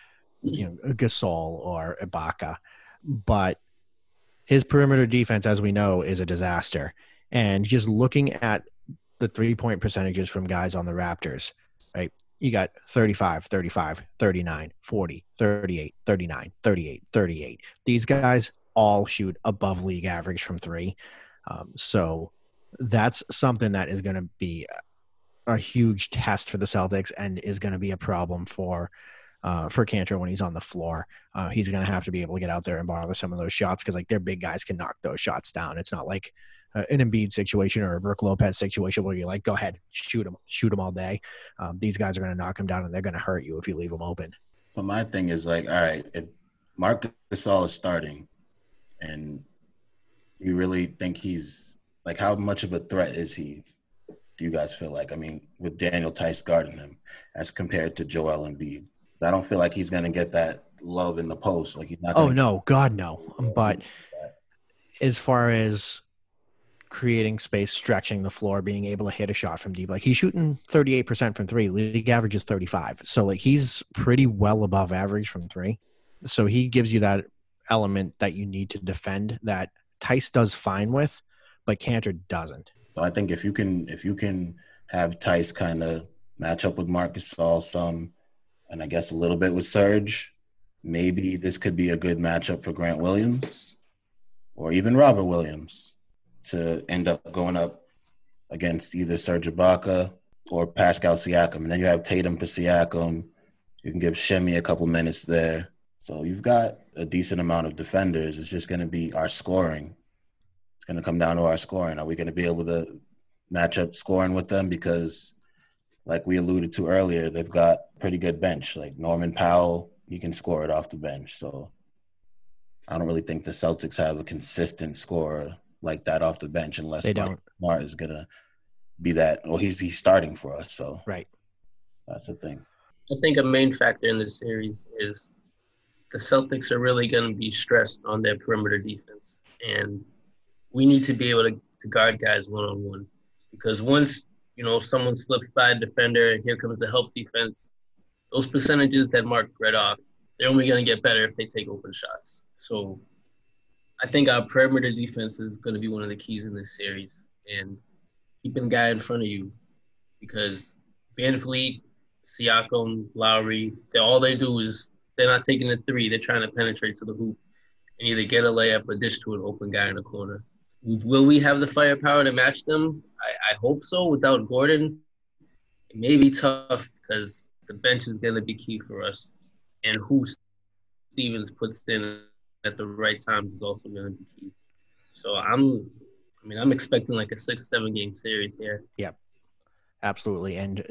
Gasol or Ibaka, but his perimeter defense, as we know, is a disaster. And just looking at the 3-point percentages from guys on the Raptors, right? You got 35, 35, 39, 40, 38, 39, 38, 38. These guys all shoot above league average from three. So that's something that is going to be a huge test for the Celtics and is going to be a problem for Cantor when he's on the floor. He's going to have to be able to get out there and bother some of those shots, because like their big guys can knock those shots down. It's not like an Embiid situation or a Brook Lopez situation where you're like, go ahead, shoot them all day. These guys are going to knock him down and they're going to hurt you if you leave them open. So my thing is like, all right, if Marc Gasol is starting, and you really think he's like, how much of a threat is he? Do you guys feel like? I mean, with Daniel Tice guarding him as compared to Joel Embiid, I don't feel like he's going to get that love in the post. Like he's not. Oh no, God no. But as far as creating space, stretching the floor, being able to hit a shot from deep, like he's shooting 38% from three. League average is 35. So like he's pretty well above average from three. So he gives you that element that you need to defend that Tice does fine with, but Cantor doesn't. So I think if you can have Tice kind of match up with Marc Gasol some, and I guess a little bit with Serge, maybe this could be a good matchup for Grant Williams or even Robert Williams to end up going up against either Serge Ibaka or Pascal Siakam. And then you have Tatum for Siakam. You can give Shemi a couple minutes there. So you've got a decent amount of defenders. It's just going to be our scoring. It's going to come down to our scoring. Are we going to be able to match up scoring with them? Because like we alluded to earlier, they've got pretty good bench. Like Norman Powell, he can score it off the bench. So I don't really think the Celtics have a consistent scorer like that off the bench unless Smart is going to be that. Well, he's starting for us. So right, that's the thing. I think a main factor in this series is the Celtics are really going to be stressed on their perimeter defense. And we need to be able to guard guys one-on-one. Because once, someone slips by a defender and here comes the help defense, those percentages that Mark read off, they're only going to get better if they take open shots. So I think our perimeter defense is going to be one of the keys in this series. And keeping the guy in front of you, because Van Vliet, Siakam, Lowry, all they do is they're not taking the three. They're trying to penetrate to the hoop and either get a layup or dish to an open guy in the corner. Will we have the firepower to match them? I hope so. Without Gordon, it may be tough because the bench is going to be key for us. And who Stevens puts in at the right time is also going to be key. So I'm expecting like a 6-7 game series here. Yep. Absolutely. And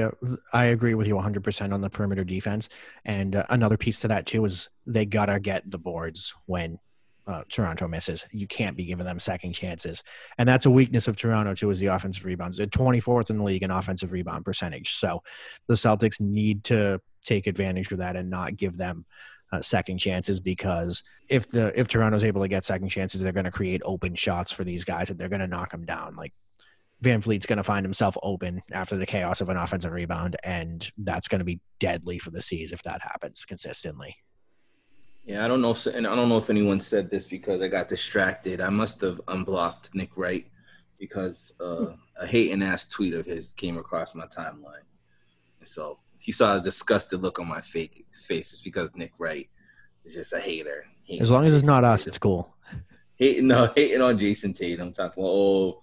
I agree with you 100% on the perimeter defense. And another piece to that too is they got to get the boards when Toronto misses. You can't be giving them second chances. And that's a weakness of Toronto too, is the offensive rebounds. They're 24th in the league in offensive rebound percentage. So the Celtics need to take advantage of that and not give them second chances, because if Toronto's able to get second chances, they're going to create open shots for these guys and they're going to knock them down. Like Van Vliet's going to find himself open after the chaos of an offensive rebound, and that's going to be deadly for the C's if that happens consistently. Yeah, I don't know if anyone said this because I got distracted. I must have unblocked Nick Wright because a hating-ass tweet of his came across my timeline. So if you saw a disgusted look on my face, it's because Nick Wright is just a hater. As long as it's not us, it's cool. Hating on Jason Tatum. Talking about,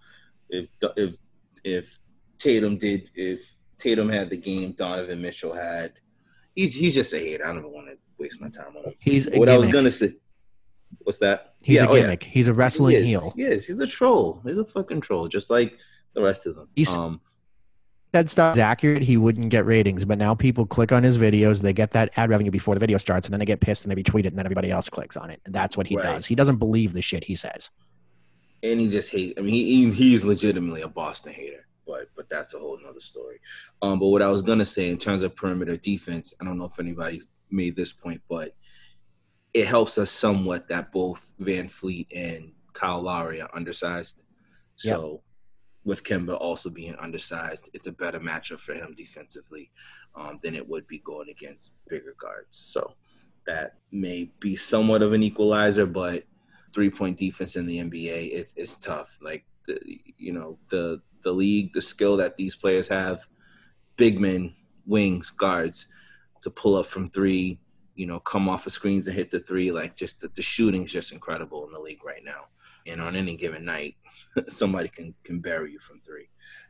if Tatum had the game Donovan Mitchell had, he's just a hater. I don't even want to waste my time on him. He's a what gimmick. I was gonna say. What's that? He's a gimmick. Yeah. He's a wrestling heel. Yes, he's a troll. He's a fucking troll, just like the rest of them. That stuff is accurate, he wouldn't get ratings. But now people click on his videos, they get that ad revenue before the video starts, and then they get pissed and they retweet it, and then everybody else clicks on it. And that's what he does. He doesn't believe the shit he says. And he just hates. I mean, he's legitimately a Boston hater. but that's a whole nother story. But what I was gonna say in terms of perimeter defense, I don't know if anybody's made this point, but it helps us somewhat that both Van Fleet and Kyle Lowry are undersized. So with Kemba also being undersized, it's a better matchup for him defensively than it would be going against bigger guards. So that may be somewhat of an equalizer, but 3-point defense in the NBA, it's tough. Like, the league, the skill that these players have, big men, wings, guards, to pull up from three, come off of screens and hit the three. Like, just the shooting is just incredible in the league right now. And on any given night, somebody can bury you from three.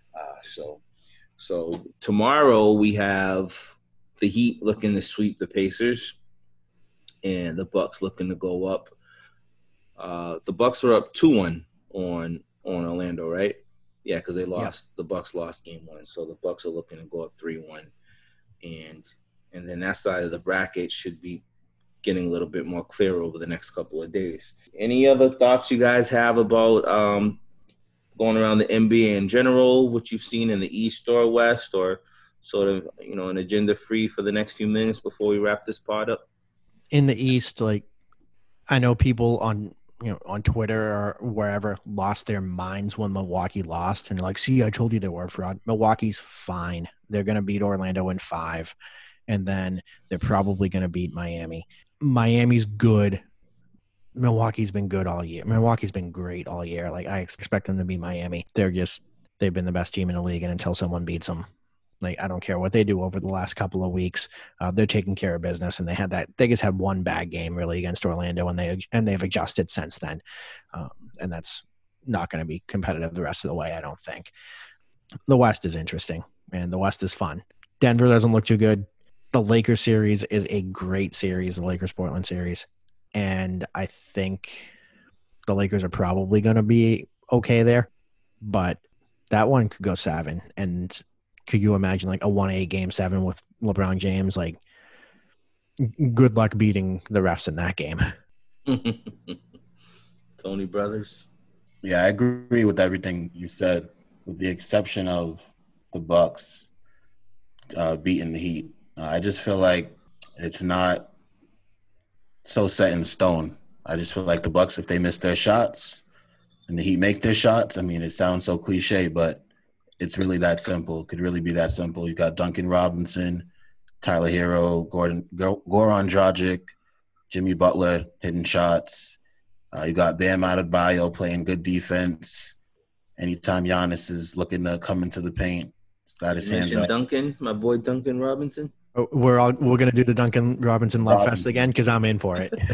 So tomorrow we have the Heat looking to sweep the Pacers, and the Bucks looking to go up. The Bucks are up 2-1 on Orlando, right? Yeah, because they lost. Yeah. The Bucks lost game 1, so the Bucks are looking to go up 3-1, and then that side of the bracket should be getting a little bit more clear over the next couple of days. Any other thoughts you guys have about going around the NBA in general, what you've seen in the East or West, or sort of, an agenda free for the next few minutes before we wrap this pod up? In the East, like, I know people on Twitter or wherever lost their minds when Milwaukee lost, and like, see, I told you they were a fraud. Milwaukee's fine. They're going to beat Orlando in 5, and then they're probably going to beat Miami. Miami's good. Milwaukee's been good all year. Milwaukee's been great all year. Like, I expect them to beat Miami. They've been the best team in the league, and until someone beats them, like, I don't care what they do over the last couple of weeks, they're taking care of business. And they just had one bad game really against Orlando, and they've adjusted since then. And that's not going to be competitive the rest of the way, I don't think. The West is interesting, and the West is fun. Denver doesn't look too good. The Lakers series is a great series, the Lakers-Portland series. And I think the Lakers are probably going to be okay there. But that one could go 7. And could you imagine like a 1-8 game 7 with LeBron James? Like, good luck beating the refs in that game. Tony Brothers. Yeah, I agree with everything you said, with the exception of the Bucks beating the Heat. I just feel like it's not so set in stone. I just feel like the Bucks, if they miss their shots and the Heat make their shots, I mean, it sounds so cliche, but it's really that simple. It could really be that simple. You got Duncan Robinson, Tyler Hero, Goran Dragic, Jimmy Butler hitting shots. You got Bam Adebayo playing good defense. Anytime Giannis is looking to come into the paint, he's got his hands up. Duncan, my boy Duncan Robinson. We're gonna do the Duncan Robinson Love Fest again because I'm in for it.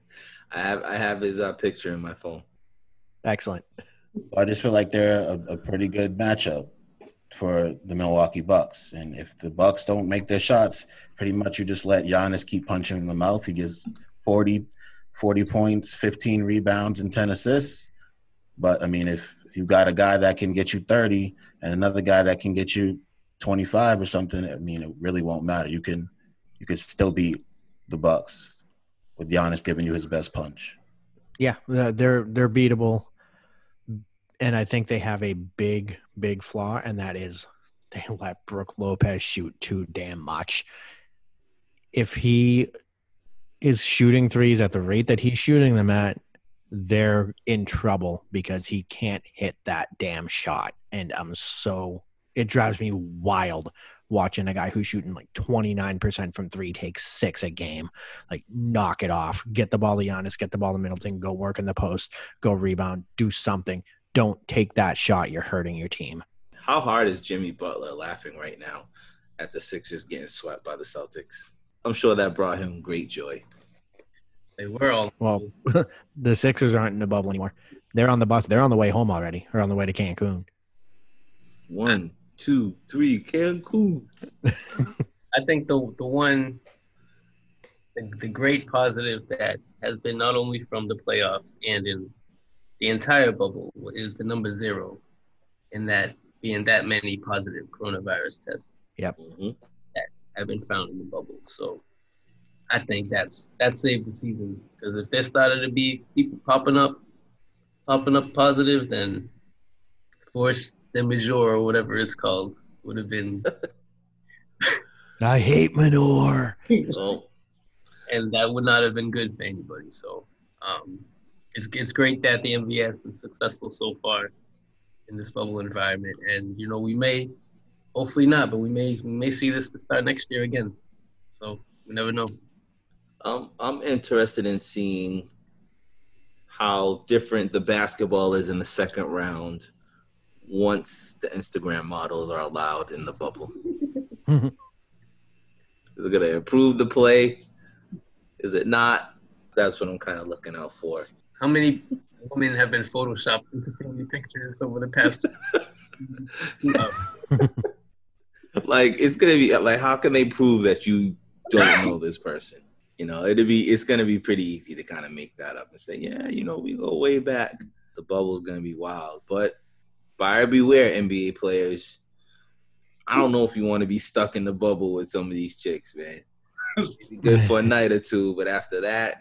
I have his picture in my phone. Excellent. I just feel like they're a pretty good matchup for the Milwaukee Bucks, and if the Bucks don't make their shots, pretty much you just let Giannis keep punching in the mouth. He gets 40 points, 15 rebounds, and 10 assists. But I mean, if you've got a guy that can get you 30 and another guy that can get you 25 or something, I mean, it really won't matter. You could still beat the Bucks with Giannis giving you his best punch. Yeah, they're beatable, and I think they have a big flaw, and that is they let Brook Lopez shoot too damn much. If he is shooting threes at the rate that he's shooting them at, they're in trouble because he can't hit that damn shot, and it drives me wild watching a guy who's shooting like 29% from 3 take 6 a game. Like, knock it off. Get the ball to Giannis, get the ball to Middleton, go work in the post, go rebound, do something. Don't take that shot. You're hurting your team. How hard is Jimmy Butler laughing right now at the Sixers getting swept by the Celtics? I'm sure that brought him great joy. They were all. Well, the Sixers aren't in the bubble anymore. They're on the bus. They're on the way home already, or on the way to Cancun. 1, 2, 3, Cancun. I think the great positive that has been not only from the playoffs and in the entire bubble is the number 0, in that being that many positive coronavirus tests. Yep. That have been found in the bubble. So I think that saved the season, because if there started to be people popping up positive, then force de Major or whatever it's called would have been. I hate manure. Oh, And that would not have been good for anybody. So it's great that the NBA has been successful so far in this bubble environment. And, we may, hopefully not, but we may see this to start next year again. So we never know. I'm interested in seeing how different the basketball is in the second round once the Instagram models are allowed in the bubble. Is it going to improve the play? Is it not? That's what I'm kind of looking out for. How many women have been photoshopped into family pictures over the past? Like, it's going to be like, how can they prove that you don't know this person? It's going to be pretty easy to kind of make that up and say, yeah, we go way back. The bubble's going to be wild. But buyer beware, NBA players. I don't know if you want to be stuck in the bubble with some of these chicks, man. It's good for a night or two, but after that,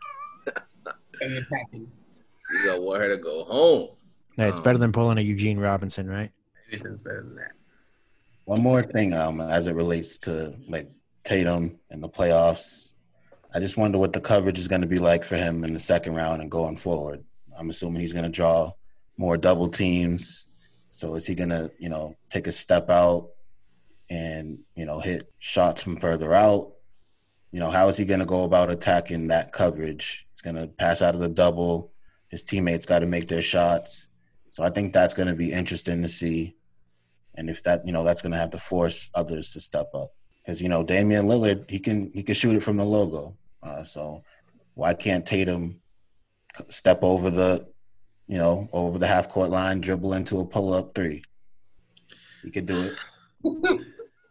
you gonna want her to go home. Yeah, it's better than pulling a Eugene Robinson, right? Anything's better than that. One more thing, as it relates to like Tatum and the playoffs, I just wonder what the coverage is going to be like for him in the second round and going forward. I'm assuming he's going to draw more double teams. So is he going to, take a step out and, hit shots from further out? How is he going to go about attacking that coverage? He's going to pass out of the double. His teammates got to make their shots. So I think that's going to be interesting to see. And if that, that's going to have to force others to step up. Because, Damian Lillard, he can shoot it from the logo. So why can't Tatum step over the half court line, dribble into a pull-up three? He could do it.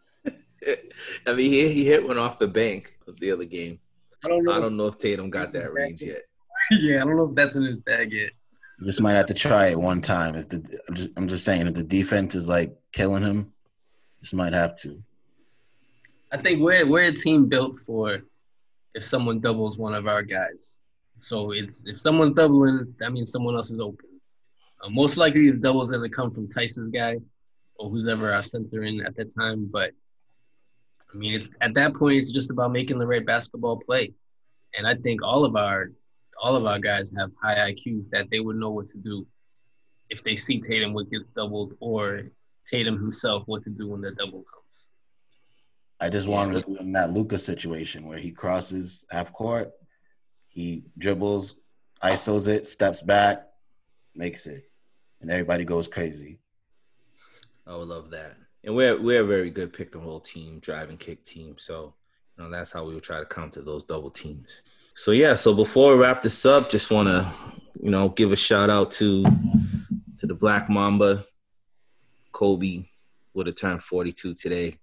I mean, he hit one off the bank of the other game. I don't know if Tatum got that range yet. Yeah, I don't know if that's in his bag yet. You just might have to try it one time. I'm just saying, if the defense is like killing him, just might have to. I think we're a team built for if someone doubles one of our guys. So if someone's doubling, that means someone else is open. Most likely the double's going to come from Tyson's guy or who's ever our center in at that time. But, I mean, it's at that point, it's just about making the right basketball play. And I think all of our guys have high IQs that they would know what to do if they see Tatum what gets doubled or Tatum himself what to do when the double comes. I just wanted to do in that Lucas situation where he crosses half court, he dribbles, ISOs it, steps back, makes it, and everybody goes crazy. I would love that. And we're a very good pick and roll team, drive and kick team. So, that's how we would try to counter those double teams. So, so before we wrap this up, just want to, give a shout out to the Black Mamba. Kobe would have turned 42 today.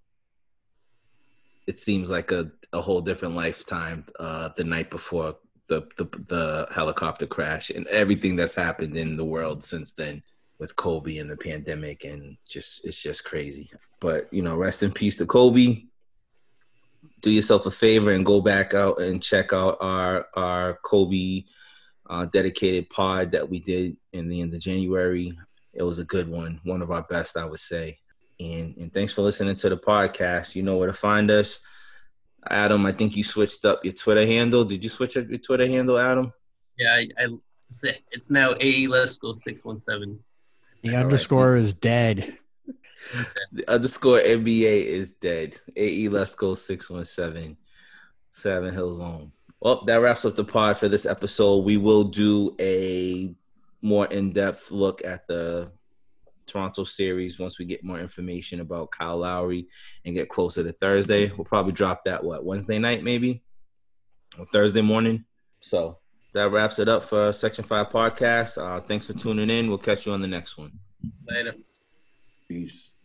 It seems like a whole different lifetime the night before the helicopter crash and everything that's happened in the world since then with Kobe and the pandemic, and it's just crazy. But, rest in peace to Kobe. Do yourself a favor and go back out and check out our Kobe dedicated pod that we did in the end of January. It was a good one of our best, I would say. And thanks for listening to the podcast. You know where to find us. Adam, I think you switched up your Twitter handle. Did you switch up your Twitter handle, Adam? Yeah, it's now AE Let's Go 617. The underscore is dead. The underscore NBA is dead. AE Let's Go 617. Seven Hills on. Well, that wraps up the pod for this episode. We will do a more in-depth look at the Toronto series once we get more information about Kyle Lowry and get closer to Thursday. We'll probably drop that, Wednesday night maybe? Or Thursday morning? So that wraps it up for Section 5 Podcast. Thanks for tuning in. We'll catch you on the next one. Later. Peace.